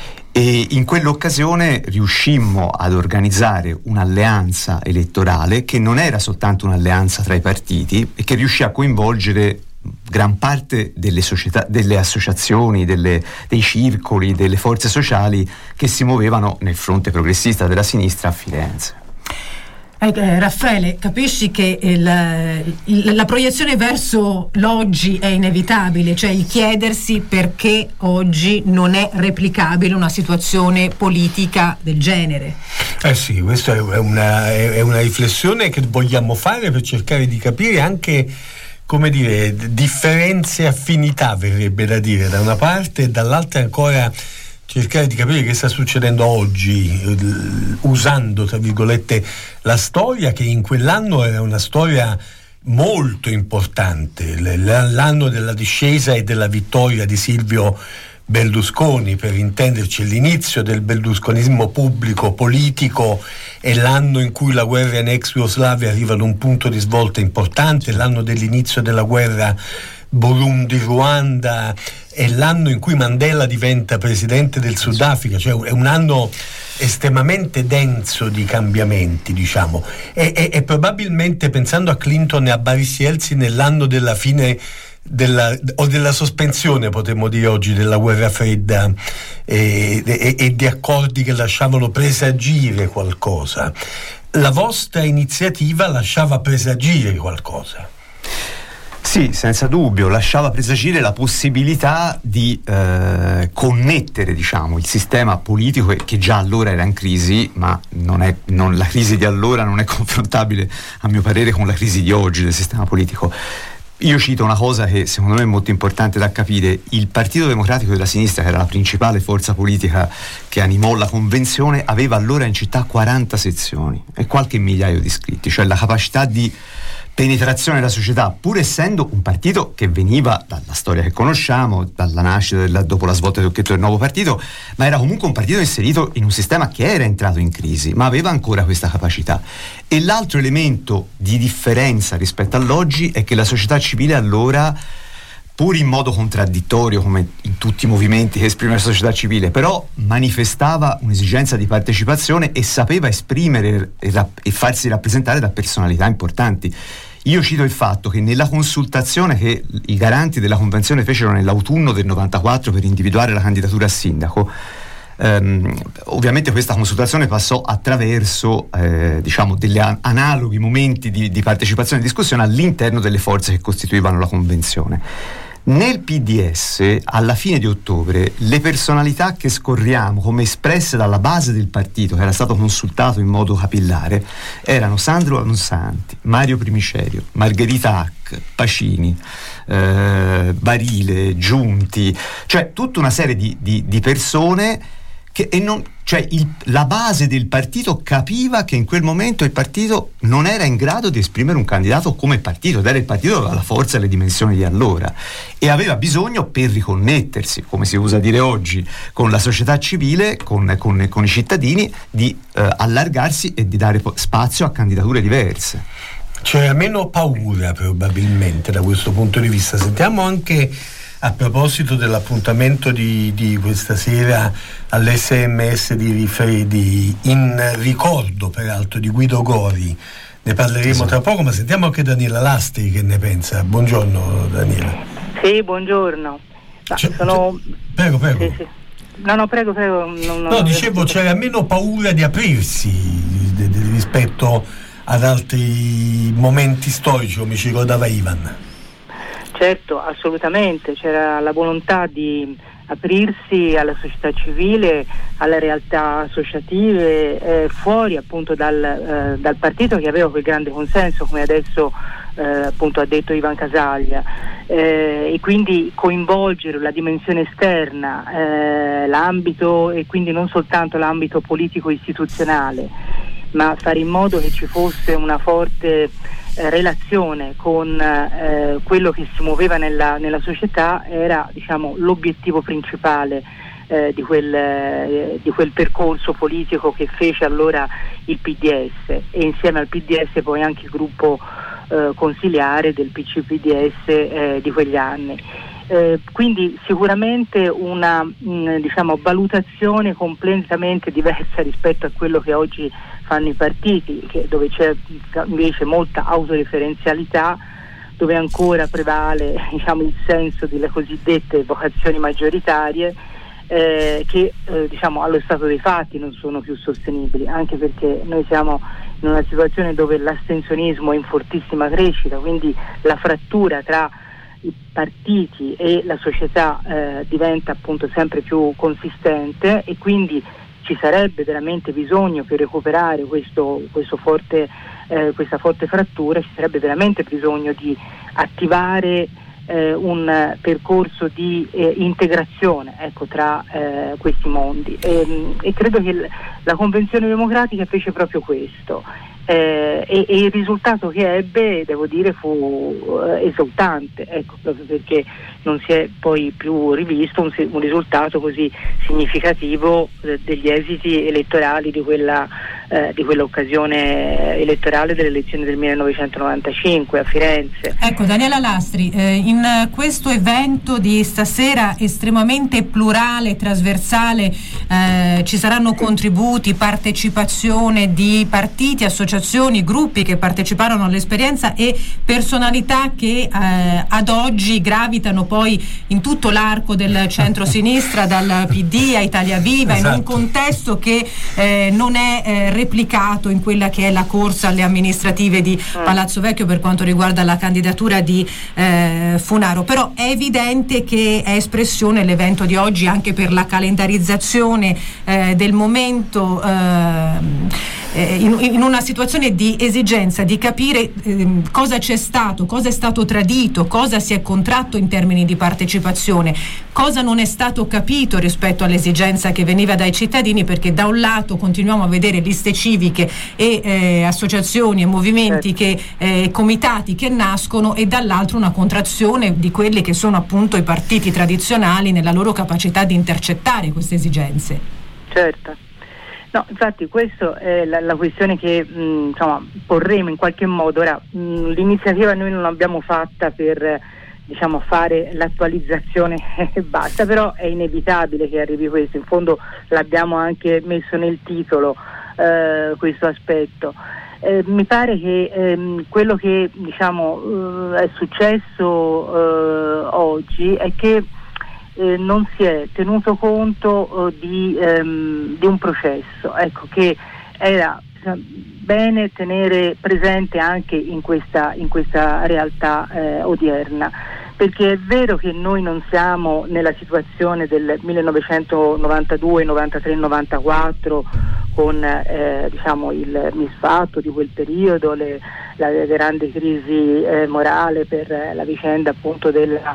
E in quell'occasione riuscimmo ad organizzare un'alleanza elettorale che non era soltanto un'alleanza tra i partiti e che riuscì a coinvolgere gran parte delle società, delle associazioni, delle, dei circoli, delle forze sociali che si muovevano nel fronte progressista della sinistra a Firenze. Eh, Raffaele, capisci che il, il, la proiezione verso l'oggi è inevitabile, cioè il chiedersi perché oggi non è replicabile una situazione politica del genere. Eh sì, questa è una, è una riflessione che vogliamo fare per cercare di capire anche, come dire, differenze e affinità, verrebbe da dire, da una parte, e dall'altra ancora cercare di capire che sta succedendo oggi, usando, tra virgolette, la storia che in quell'anno era una storia molto importante, l'anno della discesa e della vittoria di Silvio Berlusconi, per intenderci, l'inizio del berlusconismo pubblico politico, è l'anno in cui la guerra in ex Jugoslavia arriva ad un punto di svolta importante, l'anno dell'inizio della guerra Burundi, Ruanda, è l'anno in cui Mandela diventa presidente del Sudafrica, cioè è un anno estremamente denso di cambiamenti, diciamo, e, e, e probabilmente, pensando a Clinton e a Boris Yeltsin, nell'anno della fine della, o della sospensione, potremmo dire oggi, della guerra fredda, e, e, e di accordi che lasciavano presagire qualcosa. La vostra iniziativa lasciava presagire qualcosa. Sì, senza dubbio, lasciava presagire la possibilità di eh, connettere, diciamo, il sistema politico, che già allora era in crisi, ma non è, non, la crisi di allora non è confrontabile, a mio parere, con la crisi di oggi del sistema politico. Io cito una cosa che secondo me è molto importante da capire: il Partito Democratico della Sinistra, che era la principale forza politica che animò la convenzione, aveva allora in città quaranta sezioni e qualche migliaio di iscritti, cioè la capacità di penetrazione della società, pur essendo un partito che veniva dalla storia che conosciamo, dalla nascita della, dopo la svolta del Occhetto del nuovo partito, ma era comunque un partito inserito in un sistema che era entrato in crisi, ma aveva ancora questa capacità. E l'altro elemento di differenza rispetto all'oggi è che la società civile allora, pur in modo contraddittorio come in tutti i movimenti che esprime la società civile, però manifestava un'esigenza di partecipazione e sapeva esprimere e, rap- e farsi rappresentare da personalità importanti. Io cito il fatto che nella consultazione che i garanti della convenzione fecero nell'autunno del novantaquattro per individuare la candidatura a sindaco, ehm, ovviamente questa consultazione passò attraverso eh, diciamo degli an- analoghi momenti di, di partecipazione e discussione all'interno delle forze che costituivano la convenzione. Nel P D S, alla fine di ottobre, le personalità che scorriamo come espresse dalla base del partito, che era stato consultato in modo capillare, erano Sandro Ansanti, Mario Primicerio, Margherita Hack, Pacini, eh, Barile, Giunti, cioè tutta una serie di, di, di persone che e non, cioè il, la base del partito capiva che in quel momento il partito non era in grado di esprimere un candidato come partito, ed era il partito che aveva la forza e le dimensioni di allora e aveva bisogno, per riconnettersi, come si usa dire oggi, con la società civile, con, con, con i cittadini, di eh, allargarsi e di dare spazio a candidature diverse. C'era meno paura probabilmente da questo punto di vista. Sentiamo anche, a proposito dell'appuntamento di, di questa sera all'S M S di Rifredi, in ricordo peraltro di Guido Gori, ne parleremo esatto. tra poco, ma sentiamo anche Daniela Lastri che ne pensa. Buongiorno Daniela. Sì, buongiorno. C'è, sono... Prego, prego. Sì, sì. No, no, prego, prego. Non, no, non dicevo, c'era meno paura di aprirsi de, de, rispetto ad altri momenti storici, come ci ricordava Ivan. Certo, assolutamente, c'era la volontà di aprirsi alla società civile, alle realtà associative, eh, fuori appunto dal, eh, dal partito che aveva quel grande consenso, come adesso eh, appunto ha detto Ivan Casaglia, eh, e quindi coinvolgere la dimensione esterna, eh, l'ambito, e quindi non soltanto l'ambito politico-istituzionale, ma fare in modo che ci fosse una forte Eh, relazione con eh, quello che si muoveva nella, nella società, era, diciamo, l'obiettivo principale eh, di, quel, eh, di quel percorso politico che fece allora il P D S, e insieme al P D S poi anche il gruppo eh, consiliare del P C P D S eh, di quegli anni. Eh, quindi sicuramente una mh, diciamo valutazione completamente diversa rispetto a quello che oggi fanno i partiti, che, dove c'è invece molta autoreferenzialità, dove ancora prevale, diciamo, il senso delle cosiddette vocazioni maggioritarie, eh, che eh, diciamo allo stato dei fatti non sono più sostenibili, anche perché noi siamo in una situazione dove l'astensionismo è in fortissima crescita, quindi la frattura tra i partiti e la società eh, diventa appunto sempre più consistente, e quindi ci sarebbe veramente bisogno, per recuperare questo, questo forte, eh, questa forte frattura, ci sarebbe veramente bisogno di attivare eh, un percorso di eh, integrazione, ecco, tra eh, questi mondi, e, e credo che l- la Convenzione Democratica fece proprio questo. Eh, e, e il risultato che ebbe, devo dire, fu eh, esultante, ecco, proprio perché non si è poi più rivisto un, un risultato così significativo eh, degli esiti elettorali di quella eh, di quell'occasione elettorale delle elezioni del millenovecentonovantacinque a Firenze. Ecco, Daniela Lastri, eh, in questo evento di stasera estremamente plurale, trasversale, eh, ci saranno contributi, partecipazione di partiti, associazioni, gruppi che parteciparono all'esperienza e personalità che eh, ad oggi gravitano poi in tutto l'arco del centro-sinistra, dal P D a Italia Viva, esatto, in un contesto che eh, non è eh, replicato in quella che è la corsa alle amministrative di Palazzo Vecchio per quanto riguarda la candidatura di eh, Funaro. Però è evidente che è espressione l'evento di oggi anche per la calendarizzazione eh, del momento eh, In, in una situazione di esigenza di capire eh, cosa c'è stato, cosa è stato tradito, cosa si è contratto in termini di partecipazione, cosa non è stato capito rispetto all'esigenza che veniva dai cittadini, perché da un lato continuiamo a vedere liste civiche e eh, associazioni e movimenti, che, eh, comitati che nascono, e dall'altro una contrazione di quelli che sono appunto i partiti tradizionali nella loro capacità di intercettare queste esigenze. Certo. No, infatti questa è la, la questione che mh, insomma, porremo in qualche modo. Ora, mh, l'iniziativa noi non l'abbiamo fatta per diciamo fare l'attualizzazione e basta, però è inevitabile che arrivi questo, in fondo l'abbiamo anche messo nel titolo eh, questo aspetto. Eh, mi pare che ehm, quello che diciamo eh, è successo eh, oggi è che Eh, non si è tenuto conto eh, di, ehm, di un processo, ecco, che era bene tenere presente anche in questa, in questa realtà eh, odierna, perché è vero che noi non siamo nella situazione del millenovecentonovantadue, novantatré, novantaquattro con eh, diciamo il misfatto di quel periodo, le, la grande crisi eh, morale per eh, la vicenda appunto della,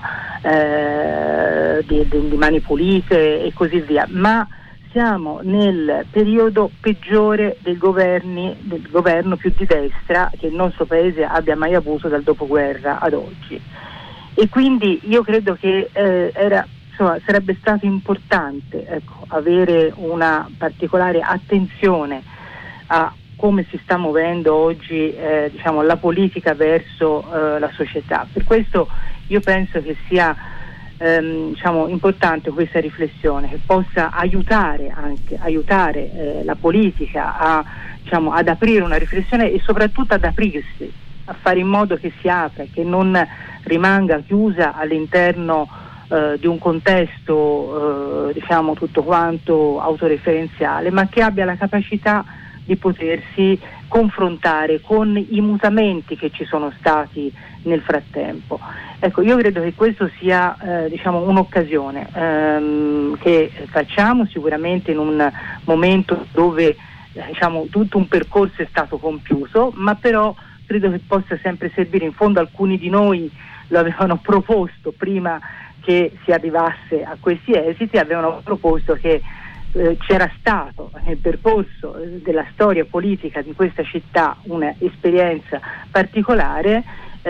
eh, di, di, di Mani Pulite e così via, ma siamo nel periodo peggiore dei governi, del governo più di destra che il nostro paese abbia mai avuto dal dopoguerra ad oggi. E quindi io credo che eh, era, insomma, sarebbe stato importante ecco, avere una particolare attenzione a come si sta muovendo oggi eh, diciamo, la politica verso eh, la società. Per questo io penso che sia ehm, diciamo, importante questa riflessione, che possa aiutare anche aiutare eh, la politica a, diciamo, ad aprire una riflessione e soprattutto ad aprirsi, a fare in modo che si apra, che non rimanga chiusa all'interno eh, di un contesto eh, diciamo tutto quanto autoreferenziale, ma che abbia la capacità di potersi confrontare con i mutamenti che ci sono stati nel frattempo. Ecco, io credo che questo sia eh, diciamo un'occasione ehm, che facciamo sicuramente in un momento dove diciamo tutto un percorso è stato compiuto, ma però credo che possa sempre servire. In fondo alcuni di noi lo avevano proposto prima che si arrivasse a questi esiti, avevano proposto che eh, c'era stato nel percorso della storia politica di questa città un'esperienza particolare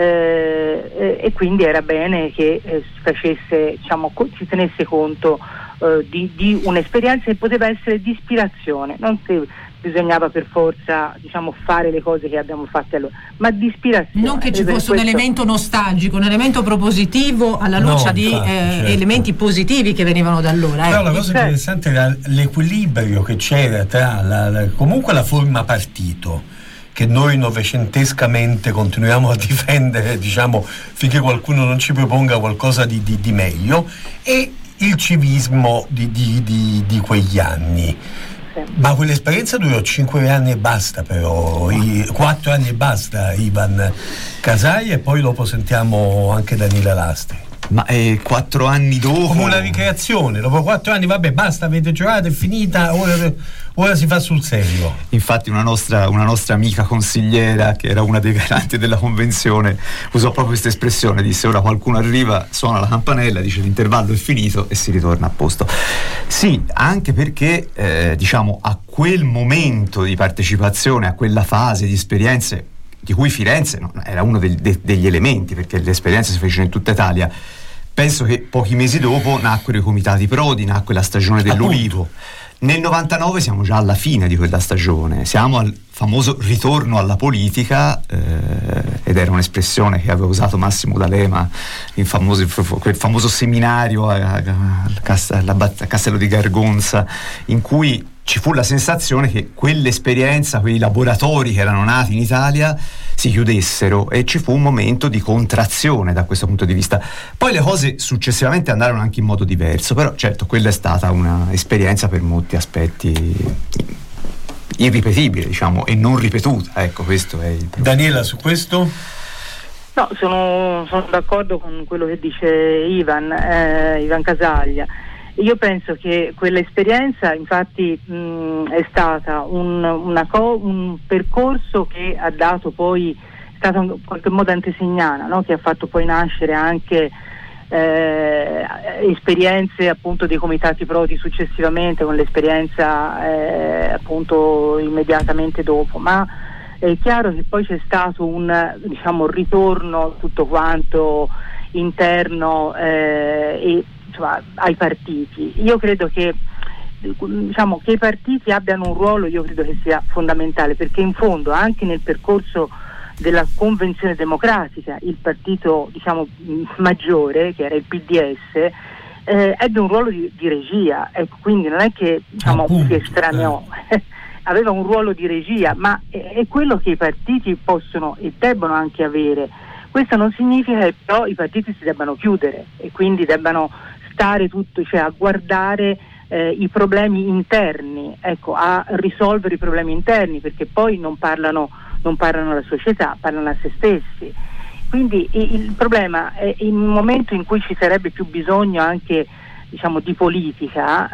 eh, e quindi era bene che eh, si facesse, diciamo, si tenesse conto eh, di, di un'esperienza che poteva essere di ispirazione, non che bisognava per forza diciamo fare le cose che abbiamo fatto allora, ma di ispirazione. Non che ci fosse un elemento nostalgico, un elemento propositivo alla luce no, di infatti, eh, certo. elementi positivi che venivano da allora. Però eh. la cosa interessante era l'equilibrio che c'era tra la, la, comunque la forma partito, che noi novecentescamente continuiamo a difendere, diciamo, finché qualcuno non ci proponga qualcosa di, di, di meglio, e il civismo di, di, di, di quegli anni. Ma quell'esperienza durò cinque anni e basta, però i, quattro anni e basta, Ivan Casai, e poi dopo sentiamo anche Daniela Lastri. Ma eh, quattro anni dopo? Come una ricreazione, dopo quattro anni, vabbè, basta, avete giocato, è finita, ora, ora si fa sul serio. Infatti una nostra, una nostra amica consigliera, che era una dei garanti della convenzione, usò proprio questa espressione, disse: ora qualcuno arriva, suona la campanella, dice l'intervallo è finito e si ritorna a posto. Sì, anche perché eh, diciamo a quel momento di partecipazione, a quella fase di esperienze di cui Firenze no, era uno degli, de, degli elementi, perché le esperienze si fecero in tutta Italia. Penso che pochi mesi dopo nacquero i comitati Prodi, nacque la stagione dell'Ulivo. Appunto. Nel novantanove siamo già alla fine di quella stagione, siamo al famoso ritorno alla politica, eh, ed era un'espressione che aveva usato Massimo D'Alema in famoso, quel famoso seminario al Castello di Gargonza, in cui ci fu la sensazione che quell'esperienza, quei laboratori che erano nati in Italia si chiudessero, e ci fu un momento di contrazione da questo punto di vista. Poi le cose successivamente andarono anche in modo diverso, però certo quella è stata un'esperienza per molti aspetti irripetibile, diciamo, e non ripetuta. Ecco, questo è il problema. Daniela, su questo? No, sono, sono d'accordo con quello che dice Ivan, eh, Ivan Casaglia. Io penso che quell'esperienza infatti mh, è stata un, una co- un percorso che ha dato poi, è stata in qualche modo antesignana, no? Che ha fatto poi nascere anche eh, esperienze appunto dei comitati Prodi successivamente, con l'esperienza eh, appunto immediatamente dopo, ma è chiaro che poi c'è stato un, diciamo, ritorno tutto quanto interno eh, e ai partiti. Io credo che diciamo che i partiti abbiano un ruolo, io credo che sia fondamentale, perché in fondo anche nel percorso della convenzione democratica il partito diciamo maggiore, che era il P D S, eh, ebbe un ruolo di, di regia, ecco, quindi non è che diciamo si estraneò, eh. aveva un ruolo di regia, ma è, è quello che i partiti possono e debbono anche avere. Questo non significa che però i partiti si debbano chiudere e quindi debbano stare tutto, cioè a guardare eh, i problemi interni, ecco, a risolvere i problemi interni, perché poi non parlano, non parlano alla società, parlano a se stessi. Quindi il problema è in un momento in cui ci sarebbe più bisogno anche diciamo di politica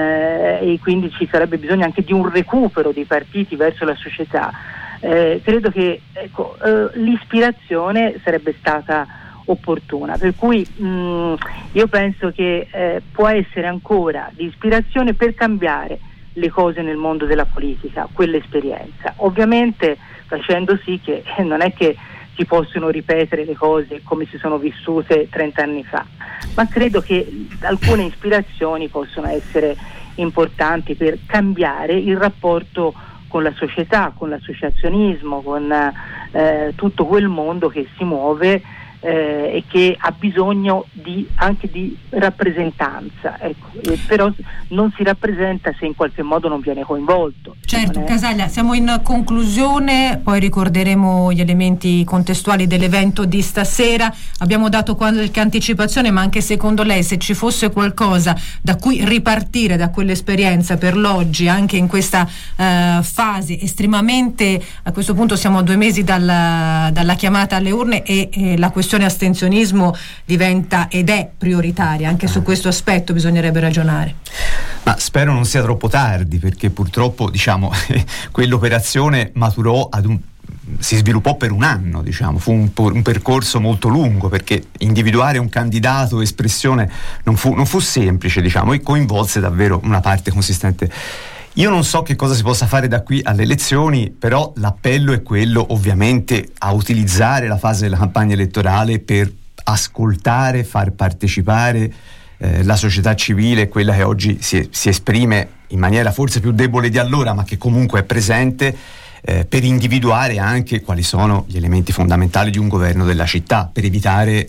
eh, e quindi ci sarebbe bisogno anche di un recupero dei partiti verso la società. Eh, credo che ecco, eh, l'ispirazione sarebbe stata opportuna, per cui mh, io penso che eh, può essere ancora di ispirazione per cambiare le cose nel mondo della politica, quell'esperienza, ovviamente facendo sì che eh, non è che si possono ripetere le cose come si sono vissute trent'anni fa, ma credo che alcune ispirazioni possono essere importanti per cambiare il rapporto con la società, con l'associazionismo, con eh, tutto quel mondo che si muove eh, e che ha bisogno di, anche di rappresentanza, ecco. E però non si rappresenta se in qualche modo non viene coinvolto. Certo, è... Casaglia, siamo in conclusione, poi ricorderemo gli elementi contestuali dell'evento di stasera. Abbiamo dato qualche anticipazione, ma anche secondo lei, se ci fosse qualcosa da cui ripartire da quell'esperienza per l'oggi, anche in questa uh, fase estremamente, a questo punto siamo a due mesi dalla, dalla chiamata alle urne e eh, la questione astensionismo diventa ed è prioritaria, anche su questo aspetto bisognerebbe ragionare. Ma spero non sia troppo tardi, perché purtroppo diciamo quell'operazione maturò ad un si sviluppò per un anno, diciamo, fu un, un percorso molto lungo, perché individuare un candidato espressione non fu, non fu semplice, diciamo, e coinvolse davvero una parte consistente. Io non so che cosa si possa fare da qui alle elezioni, però l'appello è quello, ovviamente, a utilizzare la fase della campagna elettorale per ascoltare, far partecipare eh, la società civile, quella che oggi si, si esprime in maniera forse più debole di allora, ma che comunque è presente, eh, per individuare anche quali sono gli elementi fondamentali di un governo della città, per evitare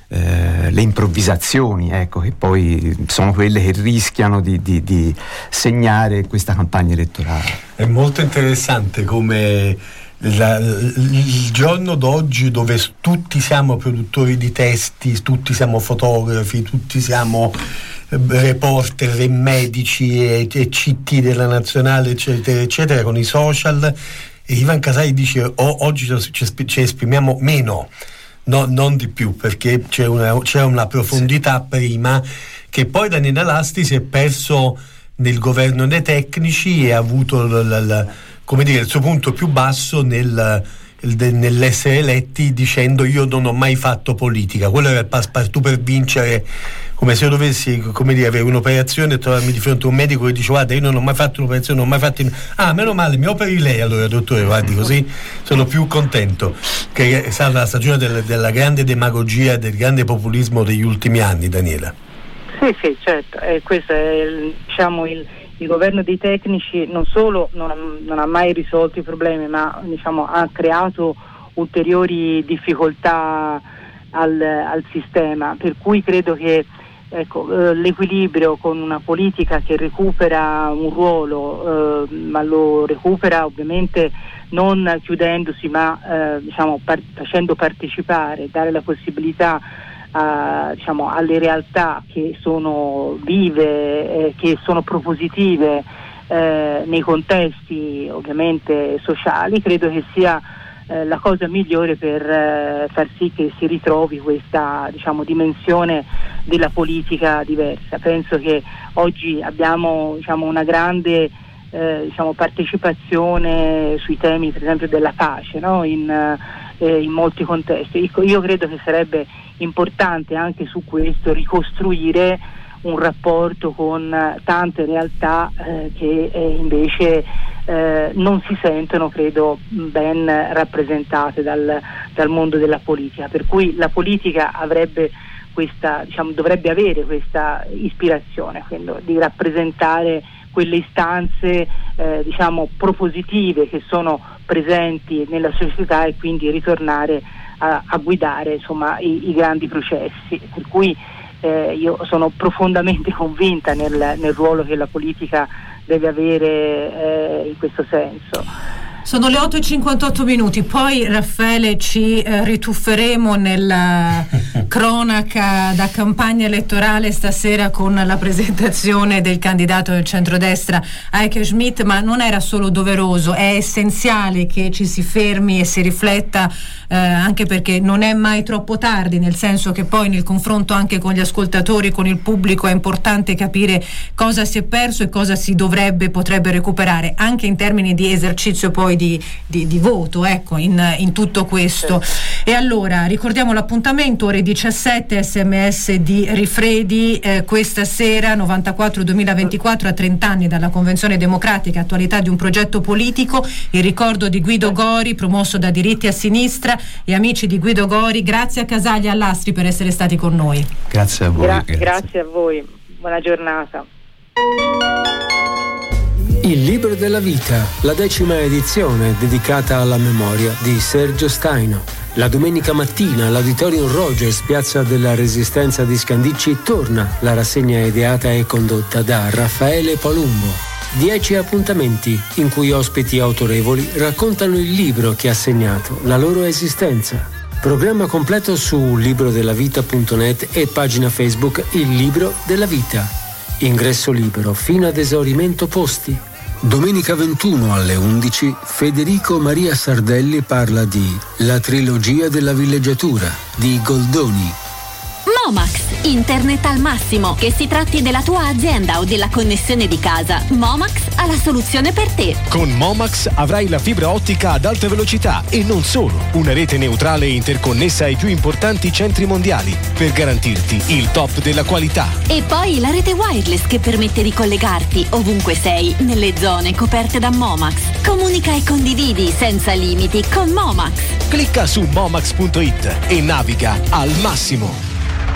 Eh, le improvvisazioni, ecco, che poi sono quelle che rischiano di, di, di segnare questa campagna elettorale. È molto interessante come la, il giorno d'oggi, dove tutti siamo produttori di testi, tutti siamo fotografi, tutti siamo reporter e medici e, e C T della nazionale eccetera eccetera, con i social, e Ivan Casaglia dice oh, oggi ci, ci esprimiamo meno. No, non di più, perché c'è una, c'è una profondità sì. prima, che poi Daniele Lasti si è perso nel governo dei tecnici e ha avuto l, l, l, come dire, il suo punto più basso nel, il, nell'essere eletti dicendo io non ho mai fatto politica. Quello era il passepartout per vincere come se io dovessi, come dire, avere un'operazione e trovarmi di fronte a un medico che dice guarda io non ho mai fatto un'operazione, non ho mai fatto in... ah meno male mi operi lei allora dottore, guardi così sono più contento, che è stata la stagione del, della grande demagogia e del grande populismo degli ultimi anni. Daniela. Sì sì certo, e questo è il, diciamo il, il governo dei tecnici non solo non ha, non ha mai risolto i problemi, ma diciamo ha creato ulteriori difficoltà al, al sistema, per cui credo che ecco, eh, l'equilibrio con una politica che recupera un ruolo, eh, ma lo recupera ovviamente non chiudendosi, ma eh, diciamo, par- facendo partecipare, dare la possibilità a, diciamo, alle realtà che sono vive, eh, che sono propositive eh, nei contesti ovviamente sociali, credo che sia Eh, la cosa migliore per eh, far sì che si ritrovi questa diciamo dimensione della politica diversa. Penso che oggi abbiamo diciamo una grande eh, diciamo partecipazione sui temi per esempio della pace, no? in, eh, in molti contesti. Io credo che sarebbe importante anche su questo ricostruire un rapporto con tante realtà eh, che eh, invece eh, non si sentono, credo, ben rappresentate dal, dal mondo della politica, per cui la politica avrebbe questa, diciamo, dovrebbe avere questa ispirazione, quindi di rappresentare quelle istanze eh, diciamo propositive che sono presenti nella società e quindi ritornare a, a guidare insomma i, i grandi processi, per cui Eh, io sono profondamente convinta nel, nel ruolo che la politica deve avere eh, in questo senso. Sono le otto e cinquantotto minuti, poi Raffaele ci eh, ritufferemo nella cronaca da campagna elettorale stasera con la presentazione del candidato del centrodestra Heike Schmidt, ma non era solo doveroso, è essenziale che ci si fermi e si rifletta eh, anche perché non è mai troppo tardi, nel senso che poi nel confronto anche con gli ascoltatori, con il pubblico è importante capire cosa si è perso e cosa si dovrebbe, potrebbe recuperare anche in termini di esercizio poi Di, di, di voto, ecco, in, in tutto questo. E allora ricordiamo l'appuntamento ore diciassette, sms di Rifredi eh, questa sera, novantaquattro duemilaventiquattro, a trenta anni dalla Convenzione Democratica, attualità di un progetto politico, il ricordo di Guido Gori, promosso da Diritti a Sinistra e amici di Guido Gori. Grazie a Casaglia e all'Astri per essere stati con noi. Grazie a voi. Gra- grazie. grazie a voi, buona giornata. Il libro della vita, la decima edizione dedicata alla memoria di Sergio Staino. La domenica mattina all'Auditorium Rogers, piazza della Resistenza di Scandicci, torna la rassegna ideata e condotta da Raffaele Palumbo. Dieci appuntamenti in cui ospiti autorevoli raccontano il libro che ha segnato la loro esistenza. Programma completo su librodellavita punto net e pagina Facebook Il Libro della Vita. Ingresso libero fino ad esaurimento posti. Domenica ventuno alle undici Federico Maria Sardelli parla di La trilogia della villeggiatura di Goldoni. Momax, internet al massimo. Che si tratti della tua azienda o della connessione di casa, Momax ha la soluzione per te. Con Momax avrai la fibra ottica ad alta velocità e non solo, una rete neutrale e interconnessa ai più importanti centri mondiali per garantirti il top della qualità. E poi la rete wireless che permette di collegarti ovunque sei, nelle zone coperte da Momax. Comunica e condividi senza limiti con Momax. Clicca su momax punto it e naviga al massimo.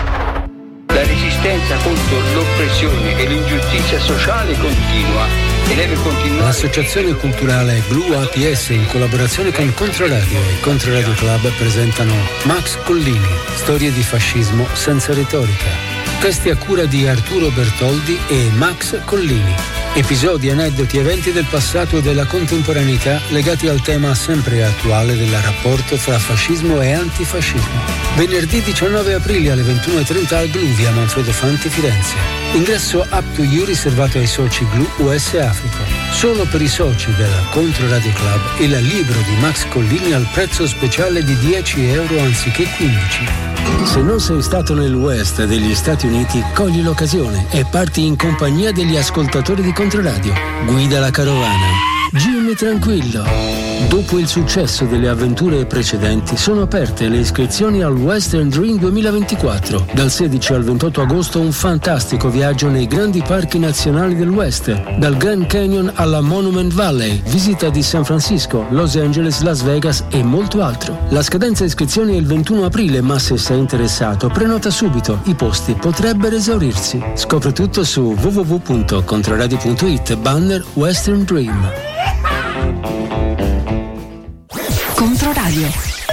La resistenza contro l'oppressione e l'ingiustizia sociale continua e deve continuare. L'associazione culturale Blu A P S in collaborazione con Controradio e Controradio Club presentano Max Collini, storie di fascismo senza retorica. Testi a cura di Arturo Bertoldi e Max Collini. Episodi, aneddoti, eventi del passato e della contemporaneità legati al tema sempre attuale del rapporto fra fascismo e antifascismo. Venerdì diciannove aprile alle ventuno e trenta al Glu, via Manfredo Fanti, Firenze. Ingresso up to you riservato ai soci Glu U S Africa. Solo per i soci della Controradio Club il libro di Max Collini al prezzo speciale di dieci euro anziché quindici. Se non sei stato nel West degli Stati Uniti, cogli l'occasione e parti in compagnia degli ascoltatori di Controradio. Guida la carovana. Jimmy Tranquillo, Dopo il successo delle avventure precedenti, sono aperte le iscrizioni al Western Dream duemilaventiquattro. Dal sedici al ventotto agosto un fantastico viaggio nei grandi parchi nazionali del West, dal Grand Canyon alla Monument Valley, visita di San Francisco, Los Angeles, Las Vegas e molto altro. La scadenza iscrizioni è il ventuno aprile, ma se sei interessato prenota subito, i posti potrebbero esaurirsi. Scopri tutto su w w w punto controradio punto it banner Western Dream. Controradio.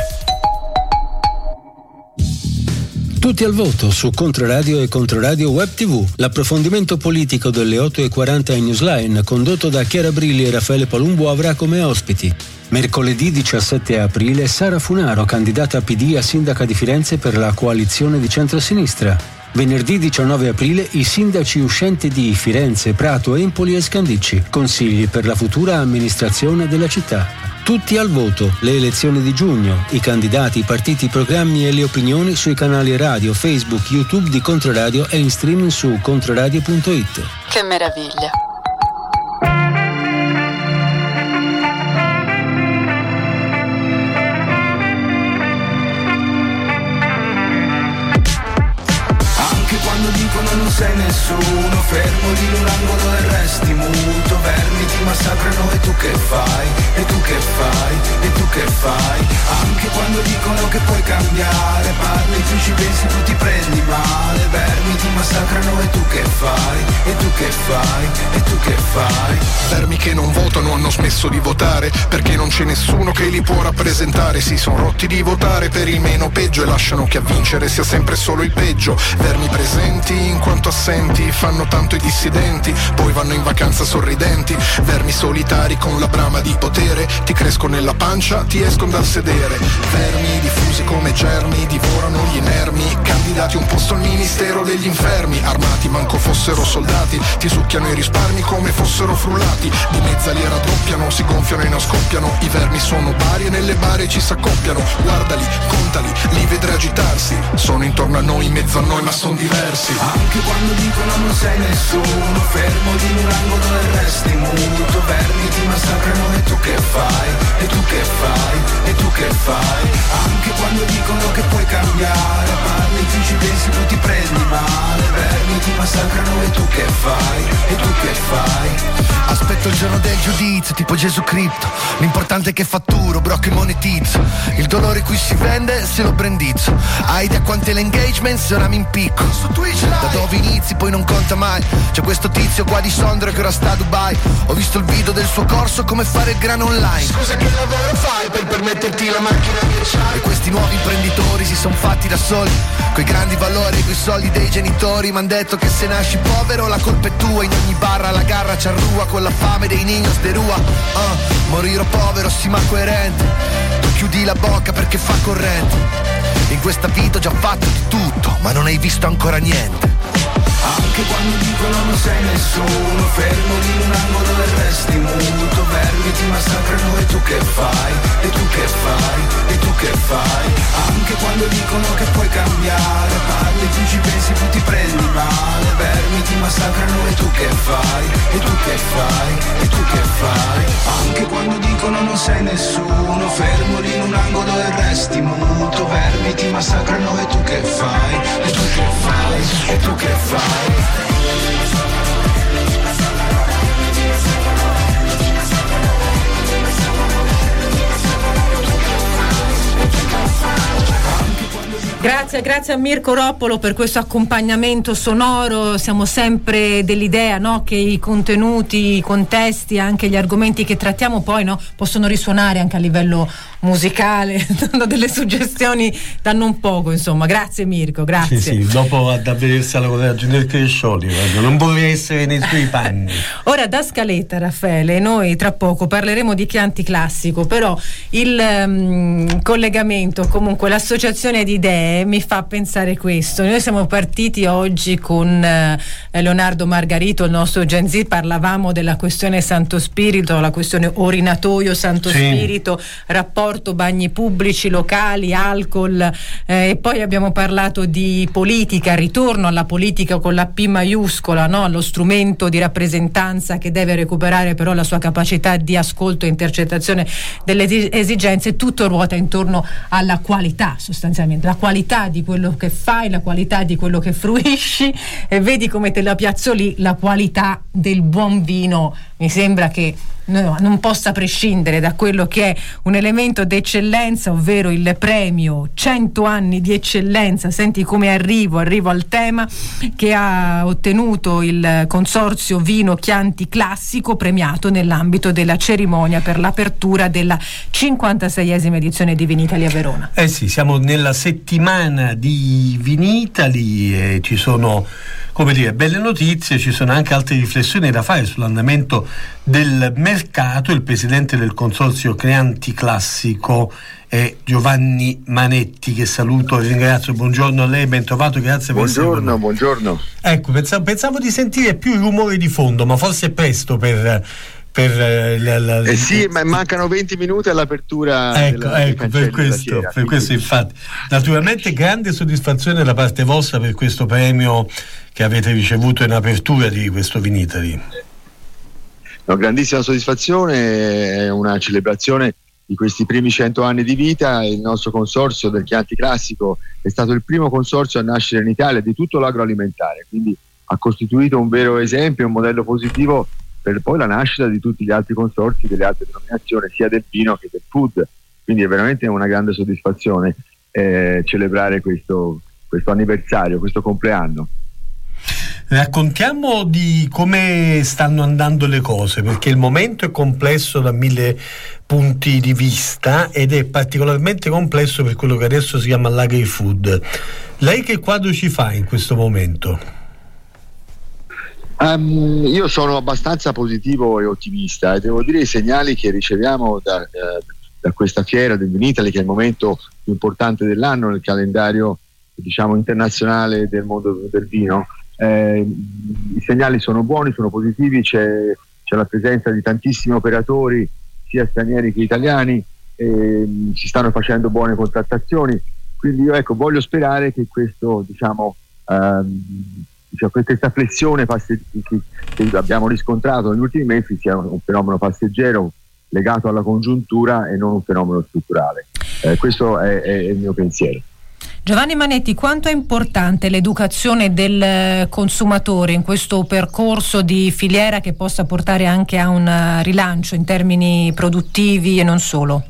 Tutti al voto su Controradio e Controradio Web tivù, l'approfondimento politico delle otto e quaranta in Newsline, condotto da Chiara Brilli e Raffaele Palumbo, avrà come ospiti mercoledì diciassette aprile Sara Funaro, candidata P D a sindaca di Firenze per la coalizione di centrosinistra. Venerdì diciannove aprile i sindaci uscenti di Firenze, Prato, Empoli e Scandicci, consigli per la futura amministrazione della città. Tutti al voto, le elezioni di giugno, i candidati, i partiti, i programmi e le opinioni sui canali radio, Facebook, YouTube di Controradio e in streaming su controradio punto it. Che meraviglia! Anche quando dicono non sei nessuno, fermo lì in un angolo e resti muto, vermi ti massacrano e tu che fai? E tu che fai? E tu che fai? Anche quando dicono che puoi cambiare, parli, tu ci pensi, tu ti prendi male, vermi ti massacrano e tu che fai? E tu che fai? E tu che fai? Vermi che non votano hanno smesso di votare perché non c'è nessuno che li può rappresentare, si sono rotti di votare per il meno peggio e lasciano che a vincere sia sempre solo il peggio. Vermi presenti in quanto assenti, fanno tanto i dissidenti, poi vanno in vacanza sorridenti. Vermi solitari con la brama di potere, ti crescono nella pancia, ti escono dal sedere. Vermi diffusi come germi, divorano gli inermi, candidati un posto al ministero degli infermi, armati manco fossero soldati, ti succhiano i risparmi come fossero frullati, di mezza li raddoppiano, si gonfiano e non scoppiano. I vermi sono vari e nelle bare ci s'accoppiano, guardali, contali, li vedrai agitarsi, sono intorno a noi, in mezzo a noi ma sono diversi. Anche quando dicono non sei nessuno, fermo lì in un angolo e resti muto, vermi ti massacrano e tu che fai? E tu che fai? E tu che fai? Anche quando dicono che puoi cambiare, parli, tu ci pensi, tu ti prendi male, vermi ti massacrano e tu che fai? E tu che fai? Aspetto il giorno del giudizio, tipo Gesù Cristo, l'importante è che fatturo, bro, che monetizzo, il dolore qui si vende se lo brandizzo, hai idea quante l'engagement se ora mi impicco, su Twitch live. Da dove inizi poi non conta mai, c'è questo tizio qua di Sondrio che ora sta a Dubai, ho visto il video del suo corso come fare il grano online, scusa che lavoro fai per permetterti la macchina di acciaio? E questi nuovi imprenditori si son fatti da soli, coi grandi valori e coi soldi dei genitori, m'han detto che se nasci povero la colpa è tua, in ogni barra la garra c'arrua con la fame dei niños de rua, uh, morirò povero sì ma coerente, tu chiudi la bocca perché fa corrente, in questa vita ho già fatto di tutto ma non hai visto ancora niente. Anche quando dicono non sei nessuno, fermo lì in un angolo e resti muto, vermi ti massacrano e tu che fai? E tu che fai? E tu che fai? Anche quando dicono che puoi cambiare, parli, tu ci pensi, tu ti prendi male, vermi ti massacrano e tu che fai? E tu che fai? E tu che fai? Anche quando dicono non sei nessuno, fermo lì in un angolo e resti muto, vermi ti massacrano e tu che fai? E tu che fai? E tu che fai? Grazie, grazie a Mirko Roppolo per questo accompagnamento sonoro. Siamo sempre dell'idea, no, che i contenuti, i contesti, anche gli argomenti che trattiamo poi, no, possono risuonare anche a livello musicale, danno delle suggestioni, danno un poco, insomma. Grazie Mirko, grazie. Sì, sì, dopo ad avvedersela con la Giulietta Crescioli, non vorrei essere nei suoi panni. Ora da scaletta, Raffaele, noi tra poco parleremo di Chianti Classico, però il um, collegamento, comunque l'associazione di idee mi mi fa pensare questo. Noi siamo partiti oggi con eh, Leonardo Margarito, il nostro Gen Z, parlavamo della questione Santo Spirito, la questione orinatoio Santo sì. Spirito, rapporto bagni pubblici, locali, alcol, eh, e poi abbiamo parlato di politica, ritorno alla politica con la P maiuscola, no? Allo strumento di rappresentanza che deve recuperare però la sua capacità di ascolto e intercettazione delle esigenze. Tutto ruota intorno alla qualità, sostanzialmente la qualità di quello che fai, la qualità di quello che fruisci, e vedi come te la piazzo lì, la qualità del buon vino mi sembra che no, non possa prescindere da quello che è un elemento d'eccellenza, ovvero il premio cento anni di eccellenza. Senti come arrivo, arrivo al tema che ha ottenuto il Consorzio Vino Chianti Classico, premiato nell'ambito della cerimonia per l'apertura della cinquantaseiesima edizione di Vinitaly a Verona. Eh sì, siamo nella settimana di Vinitaly e ci sono, come dire, belle notizie, ci sono anche altre riflessioni da fare sull'andamento del mercato. Il presidente del Consorzio Chianti Classico è Giovanni Manetti, che saluto e ringrazio. Buongiorno a lei, ben trovato, grazie per essere con noi. Buongiorno. Ecco, pensavo, pensavo di sentire più il rumore di fondo, ma forse è presto per... per eh, la, la, eh sì, ma mancano venti minuti all'apertura. Ecco, della, ecco per questo, fiera, per questo infatti. Naturalmente grande soddisfazione da parte vostra per questo premio che avete ricevuto in apertura di questo Vinitaly. No, grandissima soddisfazione, è una celebrazione di questi primi cento anni di vita. Il nostro consorzio del Chianti Classico è stato il primo consorzio a nascere in Italia di tutto l'agroalimentare, quindi ha costituito un vero esempio, un modello positivo per poi la nascita di tutti gli altri consorzi delle altre denominazioni, sia del vino che del food. Quindi è veramente una grande soddisfazione eh, celebrare questo, questo anniversario, questo compleanno. Raccontiamo di come stanno andando le cose, perché il momento è complesso da mille punti di vista ed è particolarmente complesso per quello che adesso si chiama l'agri-food. Lei che quadro ci fa in questo momento? Um, io sono abbastanza positivo e ottimista e devo dire i segnali che riceviamo da, eh, da questa fiera del Vinitaly, che è il momento più importante dell'anno nel calendario, diciamo, internazionale del mondo del vino. Eh, i segnali sono buoni, sono positivi, c'è, c'è la presenza di tantissimi operatori sia stranieri che italiani, eh, si stanno facendo buone contrattazioni, quindi io ecco voglio sperare che questo diciamo, ehm, diciamo questa flessione passe- che, che abbiamo riscontrato negli ultimi mesi sia un fenomeno passeggero legato alla congiuntura e non un fenomeno strutturale. Eh, questo è, è il mio pensiero. Giovanni Manetti, quanto è importante l'educazione del consumatore in questo percorso di filiera che possa portare anche a un rilancio in termini produttivi e non solo?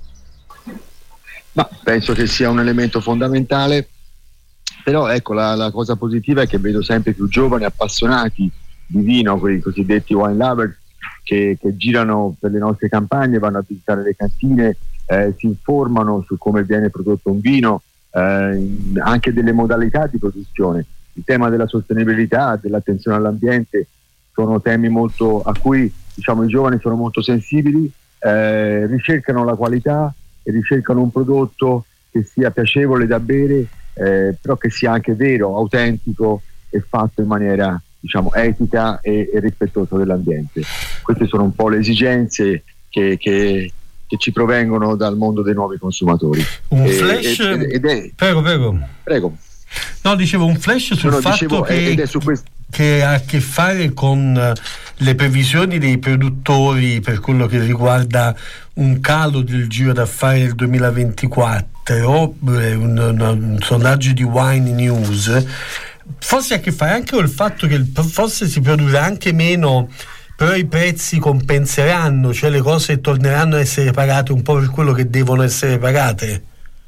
Ma penso che sia un elemento fondamentale, però ecco la, la cosa positiva è che vedo sempre più giovani appassionati di vino, quei cosiddetti wine lovers, che, che girano per le nostre campagne, vanno a visitare le cantine, eh, si informano su come viene prodotto un vino, Eh, anche delle modalità di produzione. Il tema della sostenibilità, dell'attenzione all'ambiente sono temi molto a cui diciamo i giovani sono molto sensibili, eh, ricercano la qualità e ricercano un prodotto che sia piacevole da bere, eh, però che sia anche vero, autentico e fatto in maniera diciamo etica e, e rispettosa dell'ambiente. Queste sono un po' le esigenze che, che che ci provengono dal mondo dei nuovi consumatori. Un e, flash ed, ed è, prego prego prego no dicevo un flash sul no, fatto dicevo, che, ed è su quest- che ha a che fare con le previsioni dei produttori per quello che riguarda un calo del giro d'affari del duemilaventiquattro, un, un, un sondaggio di Wine News. Forse ha a che fare anche con il fatto che forse si produrrà anche meno, però i prezzi compenseranno, cioè le cose torneranno a essere pagate un po' per quello che devono essere pagate.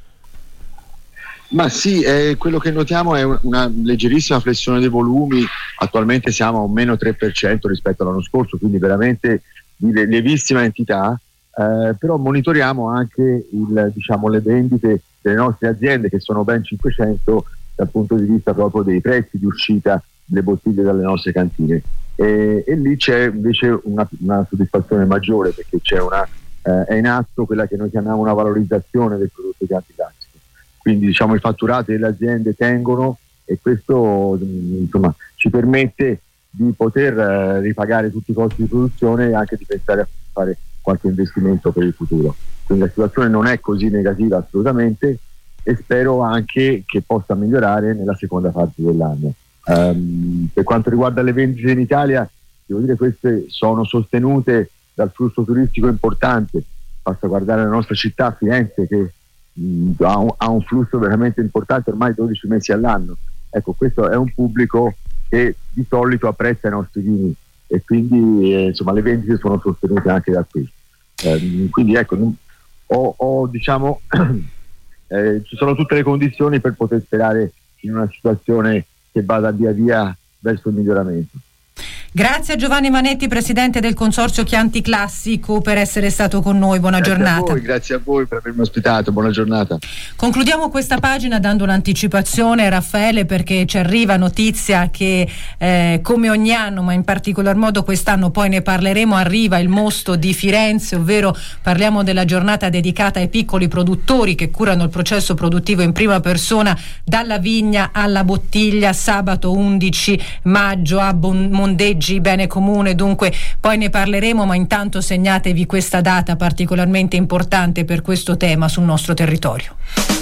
Ma sì, eh, quello che notiamo è una leggerissima flessione dei volumi. Attualmente siamo a un meno tre per cento rispetto all'anno scorso, quindi veramente di lievissima entità, eh, però monitoriamo anche il, diciamo, le vendite delle nostre aziende, che sono ben cinquecento dal punto di vista proprio dei prezzi di uscita delle bottiglie dalle nostre cantine. E, e lì c'è invece una, una soddisfazione maggiore, perché c'è una, eh, è in atto quella che noi chiamiamo una valorizzazione del prodotto Chianti Classico. quindi diciamo i fatturati delle aziende tengono, e questo insomma ci permette di poter eh, ripagare tutti i costi di produzione e anche di pensare a fare qualche investimento per il futuro. Quindi la situazione non è così negativa assolutamente, e spero anche che possa migliorare nella seconda parte dell'anno. Um, per quanto riguarda le vendite in Italia, devo dire queste sono sostenute dal flusso turistico importante. Basta guardare la nostra città, Firenze, che mh, ha, un, ha un flusso veramente importante ormai dodici mesi all'anno. Ecco, questo è un pubblico che di solito apprezza i nostri vini, e quindi eh, insomma le vendite sono sostenute anche da qui. Eh, quindi ecco, ho, ho diciamo eh, ci sono tutte le condizioni per poter sperare in una situazione che vada via via verso il miglioramento. Grazie a Giovanni Manetti, presidente del Consorzio Chianti Classico, per essere stato con noi. Buona grazie giornata. A voi, grazie a voi per avermi ospitato, buona giornata. Concludiamo questa pagina dando un'anticipazione, Raffaele, perché ci arriva notizia che eh, come ogni anno, ma in particolar modo quest'anno, poi ne parleremo, arriva il Mosto di Firenze, ovvero parliamo della giornata dedicata ai piccoli produttori che curano il processo produttivo in prima persona, dalla vigna alla bottiglia, sabato undici maggio a Bon- Mondeggi Bene Comune. Dunque poi ne parleremo, ma intanto segnatevi questa data particolarmente importante per questo tema sul nostro territorio.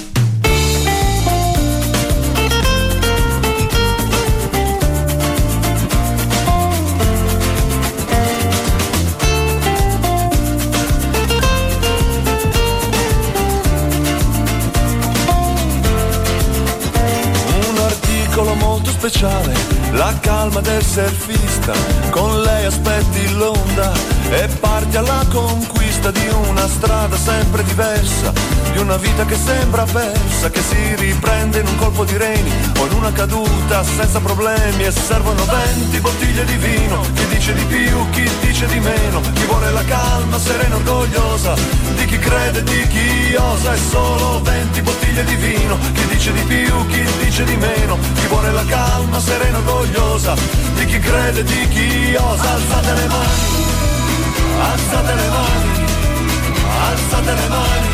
Un articolo molto speciale, la calma del surfista, con lei aspetti l'onda e parti alla conquista di una strada sempre diversa, di una vita che sembra persa, che si riprende in un colpo di reni o in una caduta senza problemi, e servono venti bottiglie di vino, chi dice di più, chi dice di meno, chi vuole la calma serena orgogliosa di chi crede, di chi osa, e solo venti bottiglie di vino, chi dice di più, chi dice di meno, chi vuole la calma serena orgogliosa di chi crede, di chi osa. Alzate le mani, alzate le mani, alzate le mani.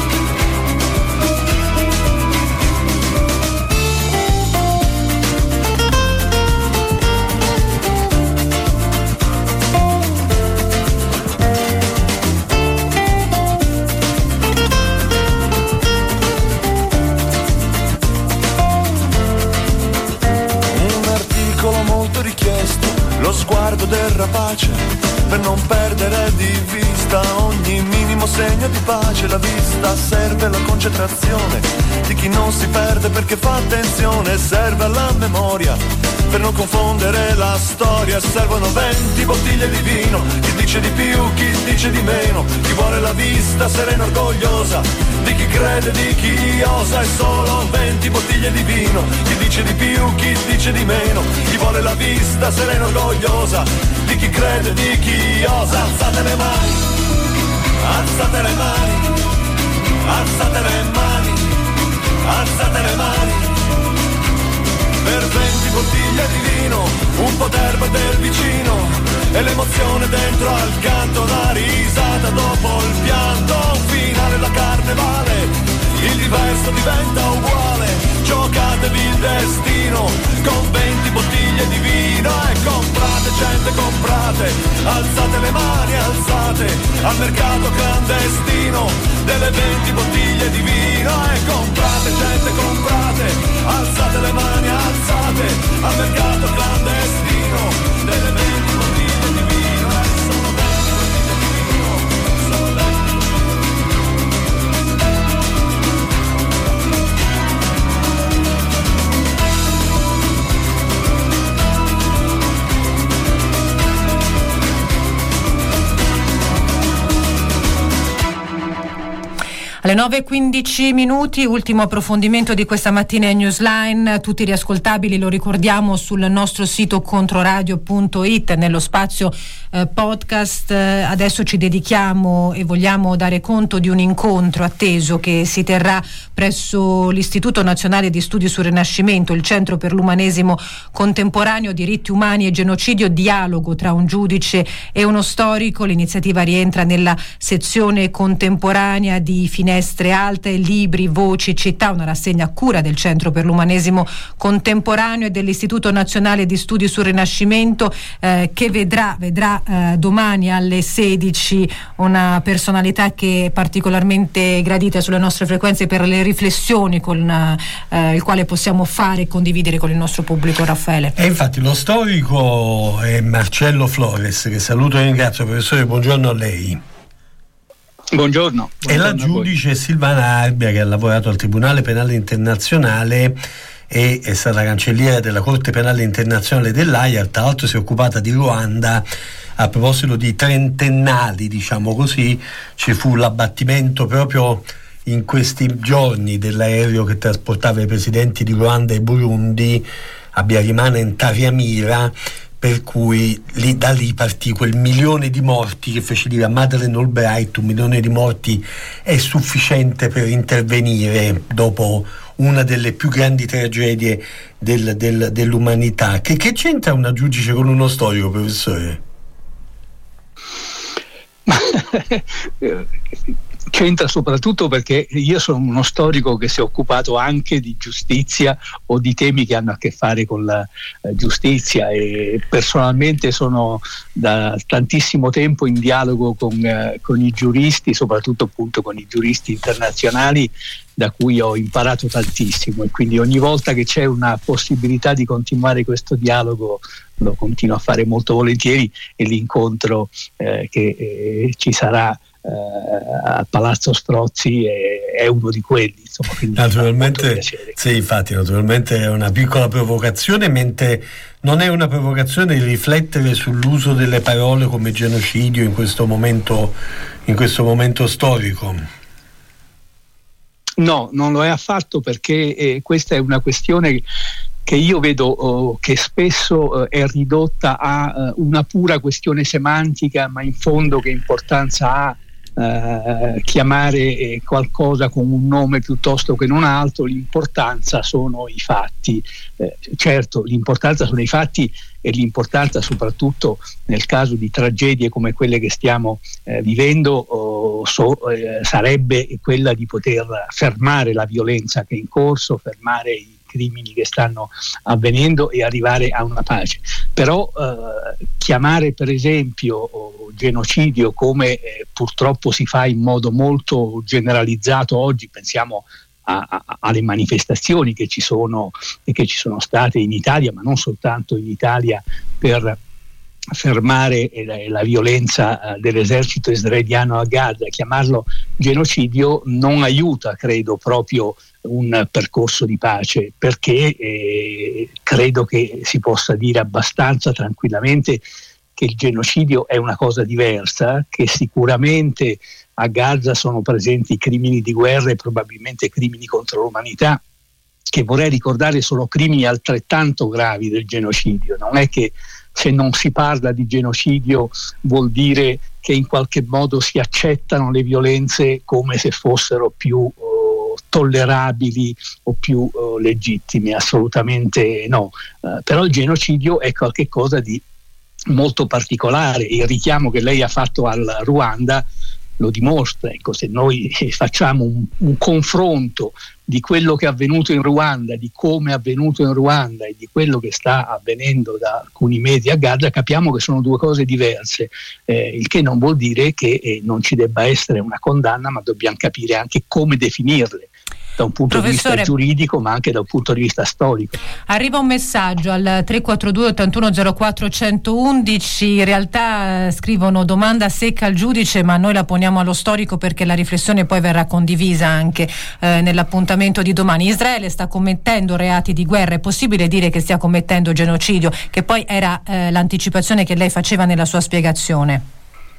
Lo sguardo del rapace per non perdere di vista ogni minimo segno di pace. La vista serve alla concentrazione di chi non si perde perché fa attenzione, serve alla memoria per non confondere la storia. Servono venti bottiglie di vino, chi dice di più, chi dice di meno, chi vuole la vista serena orgogliosa di chi crede, di chi osa, e solo venti bottiglie di vino, chi dice di più, chi dice di meno, chi vuole la vista serena orgogliosa di chi crede, di chi osa. Alzate le mani, alzate le mani, alzate le mani, alzate le mani, per venti bottiglie di vino, un po' d'erba del vicino, e l'emozione dentro al canto, la risata dopo il pianto, un finale la carnevale, il diverso diventa uguale, giocatevi il destino, con venti bottiglie di vino, e comprate gente, comprate, alzate le mani, alzate, al mercato clandestino, delle venti bottiglie di vino, e comprate gente, comprate, alzate le mani, alzate, al mercato clandestino, delle venti bottiglie di vino, e sono venti bottiglie di vino, sono venti. Alle nove e quindici minuti, ultimo approfondimento di questa mattina in Newsline, tutti riascoltabili, lo ricordiamo, sul nostro sito controradio punto it, nello spazio eh, podcast. Eh, adesso ci dedichiamo e vogliamo dare conto di un incontro atteso che si terrà presso l'Istituto Nazionale di Studi sul Rinascimento, il Centro per l'Umanesimo Contemporaneo, Diritti Umani e Genocidio, dialogo tra un giudice e uno storico. L'iniziativa rientra nella sezione contemporanea di Finestra finestre alte, libri, voci, città, una rassegna a cura del Centro per l'Umanesimo Contemporaneo e dell'Istituto Nazionale di Studi sul Rinascimento, eh, che vedrà, vedrà eh, domani alle sedici una personalità che è particolarmente gradita sulle nostre frequenze per le riflessioni con eh, il quale possiamo fare e condividere con il nostro pubblico. Raffaele. E infatti lo storico è Marcello Flores, che saluto e ringrazio. Professore, buongiorno a lei. Buongiorno. E la giudice Silvana Arbia, che ha lavorato al Tribunale Penale Internazionale e è stata cancelliera della Corte Penale Internazionale dell'Aia, tra l'altro si è occupata di Ruanda. A proposito di trentennali, diciamo così, ci fu l'abbattimento proprio in questi giorni dell'aereo che trasportava i presidenti di Ruanda e Burundi a Biarimana in Tariamira, per cui lì, da lì partì quel milione di morti che fece dire a Madeleine Albright: un milione di morti è sufficiente per intervenire dopo una delle più grandi tragedie del, del, dell'umanità. Che, che c'entra una giudice con uno storico, professore? C'entra soprattutto perché io sono uno storico che si è occupato anche di giustizia o di temi che hanno a che fare con la eh, giustizia, e personalmente sono da tantissimo tempo in dialogo con, eh, con i giuristi, soprattutto appunto con i giuristi internazionali, da cui ho imparato tantissimo, e quindi ogni volta che c'è una possibilità di continuare questo dialogo lo continuo a fare molto volentieri, e l'incontro eh, che eh, ci sarà Uh, a Palazzo Strozzi è, è uno di quelli, insomma, naturalmente sì, infatti naturalmente è una piccola provocazione, mentre non è una provocazione di riflettere sull'uso delle parole come genocidio in questo momento in questo momento storico. No, non lo è affatto, perché eh, questa è una questione che io vedo oh, che spesso eh, è ridotta a eh, una pura questione semantica, ma in fondo che importanza ha Uh, chiamare eh, qualcosa con un nome piuttosto che non altro. L'importanza sono i fatti, eh, certo l'importanza sono i fatti, e l'importanza soprattutto nel caso di tragedie come quelle che stiamo eh, vivendo oh, so, eh, sarebbe quella di poter fermare la violenza che è in corso, fermare i crimini che stanno avvenendo e arrivare a una pace. Però eh, chiamare per esempio oh, genocidio, come eh, purtroppo si fa in modo molto generalizzato oggi, pensiamo a, a, alle manifestazioni che ci sono e che ci sono state in Italia, ma non soltanto in Italia, per fermare la, la violenza uh, dell'esercito israeliano a Gaza. Chiamarlo genocidio non aiuta, credo, proprio un percorso di pace, perché eh, credo che si possa dire abbastanza tranquillamente che il genocidio è una cosa diversa, che sicuramente a Gaza sono presenti crimini di guerra e probabilmente crimini contro l'umanità, che vorrei ricordare sono crimini altrettanto gravi del genocidio. Non è che se non si parla di genocidio vuol dire che in qualche modo si accettano le violenze come se fossero più uh, tollerabili o più uh, legittime. Assolutamente no. Uh, però il genocidio è qualcosa di molto particolare. Il richiamo che lei ha fatto al Ruanda lo dimostra. Ecco, se noi facciamo un, un confronto di quello che è avvenuto in Ruanda, di come è avvenuto in Ruanda e di quello che sta avvenendo da alcuni mesi a Gaza, capiamo che sono due cose diverse, eh, il che non vuol dire che eh, non ci debba essere una condanna, ma dobbiamo capire anche come definirle, da un punto Professore, di vista giuridico, ma anche da un punto di vista storico. Arriva un messaggio al tre quattro due ottantuno zero quattro centoundici. In realtà eh, scrivono: domanda secca al giudice, ma noi la poniamo allo storico perché la riflessione poi verrà condivisa anche eh, nell'appuntamento di domani. Israele sta commettendo reati di guerra, è possibile dire che stia commettendo genocidio, che poi era eh, l'anticipazione che lei faceva nella sua spiegazione?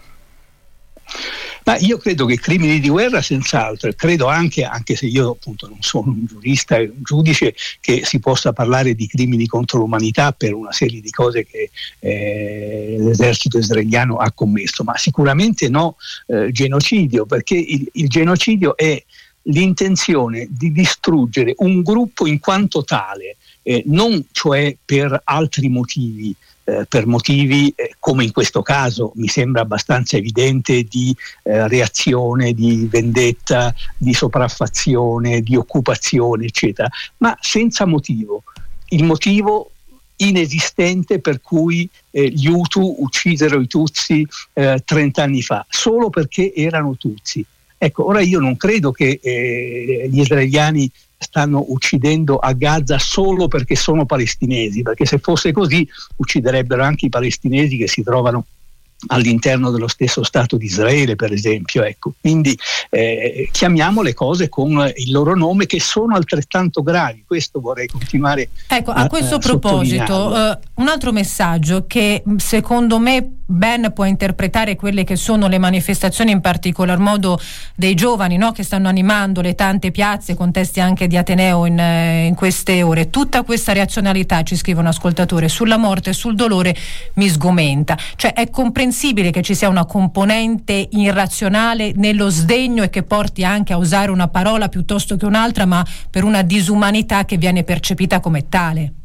Ma io credo che crimini di guerra senz'altro, e credo anche, anche se io appunto non sono un giurista e un giudice, che si possa parlare di crimini contro l'umanità per una serie di cose che eh, l'esercito israeliano ha commesso, ma sicuramente no eh, genocidio, perché il, il genocidio è l'intenzione di distruggere un gruppo in quanto tale, eh, non cioè per altri motivi, eh, per motivi, eh, come in questo caso mi sembra abbastanza evidente, di eh, reazione, di vendetta, di sopraffazione, di occupazione, eccetera, ma senza motivo. Il motivo inesistente per cui eh, gli Hutu uccisero i Tutsi eh, trent'anni fa, solo perché erano Tutsi. Ecco, ora io non credo che eh, gli israeliani stanno uccidendo a Gaza solo perché sono palestinesi, perché se fosse così ucciderebbero anche i palestinesi che si trovano all'interno dello stesso Stato di Israele, per esempio. Ecco, quindi eh, chiamiamo le cose con il loro nome, che sono altrettanto gravi. Questo vorrei continuare ecco, a, a questo a proposito uh, un altro messaggio che secondo me ben può interpretare quelle che sono le manifestazioni, in particolar modo dei giovani, no? Che stanno animando le tante piazze, contesti anche di Ateneo in, in queste ore. Tutta questa reazionalità, ci scrive un ascoltatore, sulla morte e sul dolore mi sgomenta. Cioè è comprensibile che ci sia una componente irrazionale nello sdegno e che porti anche a usare una parola piuttosto che un'altra, ma per una disumanità che viene percepita come tale.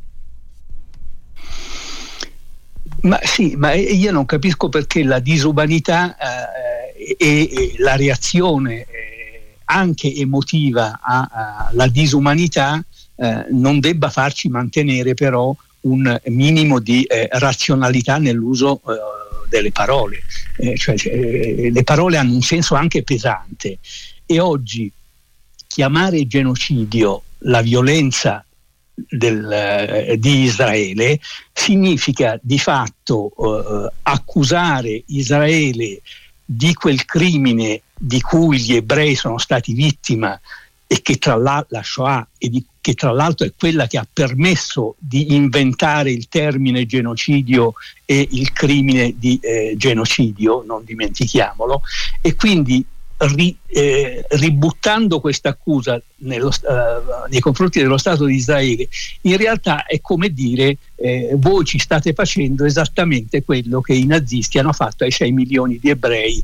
Ma sì, ma io non capisco perché la disumanità eh, e, e la reazione eh, anche emotiva alla disumanità eh, non debba farci mantenere però un minimo di eh, razionalità nell'uso eh, delle parole. Eh, cioè, eh, le parole hanno un senso anche pesante, e oggi chiamare genocidio la violenza Del, eh, di Israele significa di fatto eh, accusare Israele di quel crimine di cui gli ebrei sono stati vittima, e che tra la, la Shoah, e di, che tra l'altro è quella che ha permesso di inventare il termine genocidio e il crimine di eh, genocidio, non dimentichiamolo, e quindi Ri, eh, ributtando questa accusa nello, uh, nei confronti dello Stato di Israele, in realtà è come dire eh, voi ci state facendo esattamente quello che i nazisti hanno fatto ai sei milioni di ebrei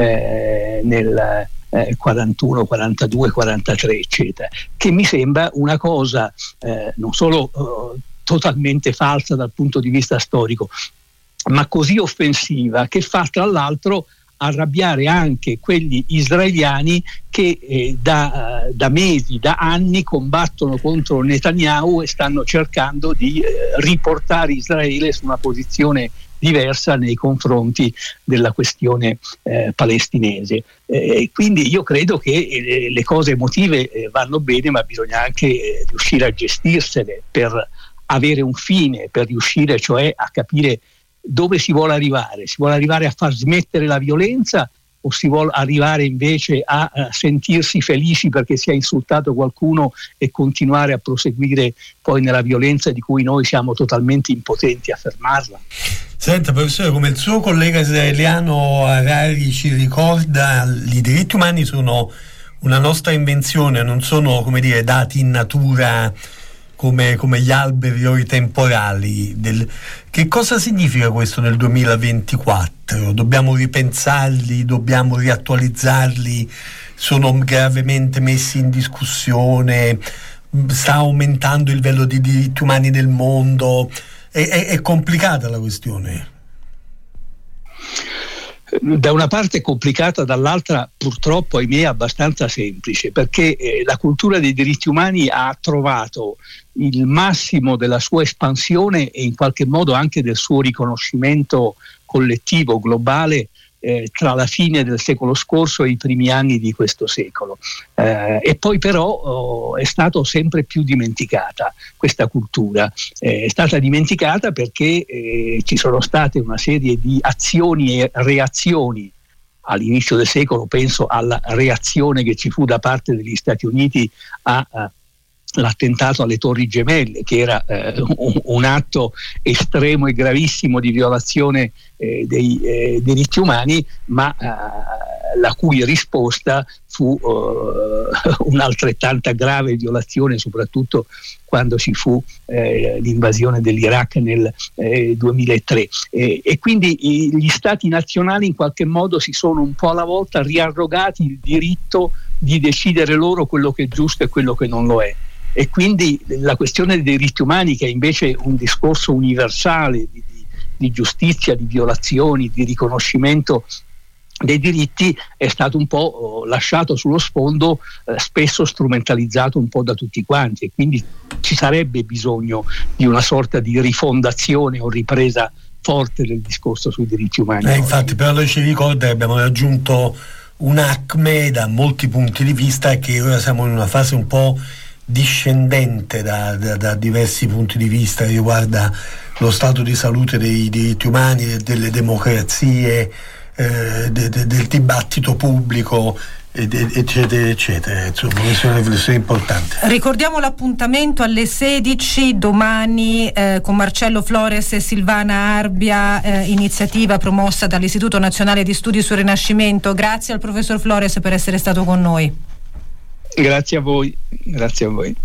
eh, nel eh, quarantuno, quarantadue, quarantatré, eccetera, che mi sembra una cosa eh, non solo uh, totalmente falsa dal punto di vista storico, ma così offensiva che fa tra l'altro arrabbiare anche quegli israeliani che eh, da, da mesi, da anni combattono contro Netanyahu e stanno cercando di eh, riportare Israele su una posizione diversa nei confronti della questione eh, palestinese. Eh, quindi io credo che eh, le cose emotive eh, vanno bene, ma bisogna anche eh, riuscire a gestirsene per avere un fine, per riuscire cioè a capire dove si vuole arrivare. Si vuole arrivare a far smettere la violenza, o si vuole arrivare invece a, a sentirsi felici perché si è insultato qualcuno e continuare a proseguire poi nella violenza di cui noi siamo totalmente impotenti a fermarla? Senta professore, come il suo collega israeliano Harari ci ricorda, i diritti umani sono una nostra invenzione, non sono, come dire, dati in natura Come, come gli alberi o i temporali. Del, che cosa significa questo nel duemilaventiquattro? Dobbiamo ripensarli, dobbiamo riattualizzarli, sono gravemente messi in discussione, sta aumentando il livello di diritti umani nel mondo, è, è, è complicata la questione. Da una parte complicata, dall'altra purtroppo ahimè abbastanza semplice, perché eh, la cultura dei diritti umani ha trovato il massimo della sua espansione e in qualche modo anche del suo riconoscimento collettivo, globale, eh, tra la fine del secolo scorso e i primi anni di questo secolo. Eh, e poi però oh, è stato sempre più dimenticata questa cultura. Eh, è stata dimenticata perché eh, ci sono state una serie di azioni e reazioni all'inizio del secolo. Penso alla reazione che ci fu da parte degli Stati Uniti a, a l'attentato alle Torri Gemelle, che era eh, un, un atto estremo e gravissimo di violazione eh, dei eh, diritti umani, ma eh, la cui risposta fu eh, un'altrettanta grave violazione, soprattutto quando ci fu eh, l'invasione dell'Iraq nel eh, duemilatré. E, e quindi i, gli stati nazionali in qualche modo si sono un po' alla volta riarrogati il diritto di decidere loro quello che è giusto e quello che non lo è. E quindi la questione dei diritti umani, che è invece un discorso universale di, di, di giustizia, di violazioni, di riconoscimento dei diritti è stato un po' lasciato sullo sfondo, eh, spesso strumentalizzato un po' da tutti quanti, e quindi ci sarebbe bisogno di una sorta di rifondazione o ripresa forte del discorso sui diritti umani. Eh, infatti, però noi ci ricorda che abbiamo raggiunto un'acme da molti punti di vista e che ora siamo in una fase un po' discendente da, da, da diversi punti di vista, riguarda lo stato di salute dei diritti umani, delle democrazie, eh, de, de, del dibattito pubblico, eccetera eccetera. Insomma, questa è una riflessione importante. Ricordiamo l'appuntamento alle sedici domani eh, con Marcello Flores e Silvana Arbia, eh, iniziativa promossa dall'Istituto Nazionale di Studi sul Rinascimento. Grazie al professor Flores per essere stato con noi. Grazie a voi, grazie a voi.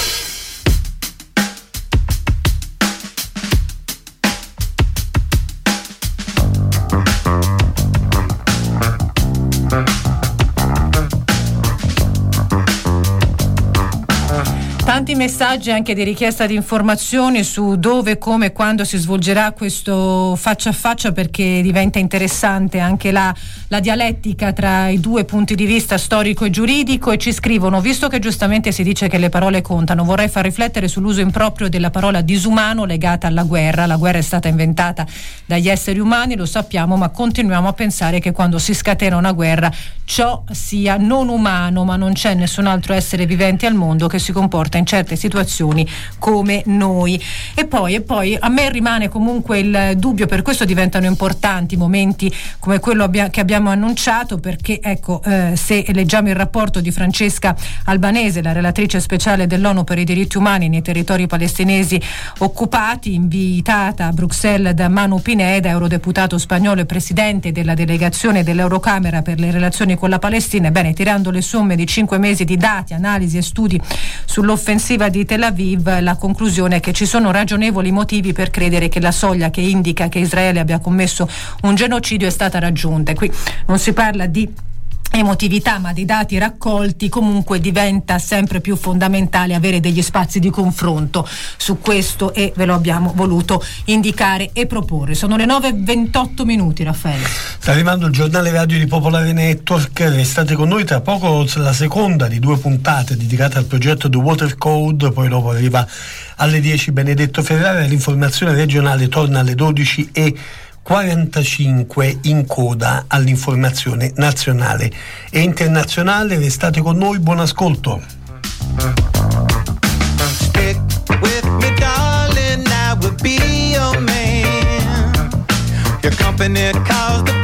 Tanti messaggi anche di richiesta di informazioni su dove, come e quando si svolgerà questo faccia a faccia, perché diventa interessante anche la, la dialettica tra i due punti di vista storico e giuridico. E ci scrivono: visto che giustamente si dice che le parole contano, vorrei far riflettere sull'uso improprio della parola disumano legata alla guerra. La guerra è stata inventata dagli esseri umani, lo sappiamo, ma continuiamo a pensare che quando si scatena una guerra ciò sia non umano, ma non c'è nessun altro essere vivente al mondo che si comporta in certe situazioni come noi. E poi, e poi a me rimane comunque il dubbio, per questo diventano importanti momenti come quello abbia, che abbiamo annunciato, perché ecco, eh, se leggiamo il rapporto di Francesca Albanese, la relatrice speciale dell'ONU per i diritti umani nei territori palestinesi occupati, invitata a Bruxelles da Manu Pineda, eurodeputato spagnolo e presidente della delegazione dell'Eurocamera per le relazioni con la Palestina, ebbene, tirando le somme di cinque mesi di dati, analisi e studi sull'offensiva di Tel Aviv, la conclusione è che ci sono ragionevoli motivi per credere che la soglia che indica che Israele abbia commesso un genocidio è stata raggiunta. E qui non si parla di emotività, ma dei dati raccolti. Comunque diventa sempre più fondamentale avere degli spazi di confronto su questo, e ve lo abbiamo voluto indicare e proporre. Sono le nove e ventotto minuti, Raffaele. Sta arrivando il giornale radio di Popolare Network, restate con noi, tra poco la seconda di due puntate dedicate al progetto The Water Code, poi dopo arriva alle dieci Benedetto Ferrara, l'informazione regionale torna alle dodici e quarantacinque in coda all'informazione nazionale e internazionale. Restate con noi, buon ascolto. Stick with me, darling, I will be your man. Your company calls the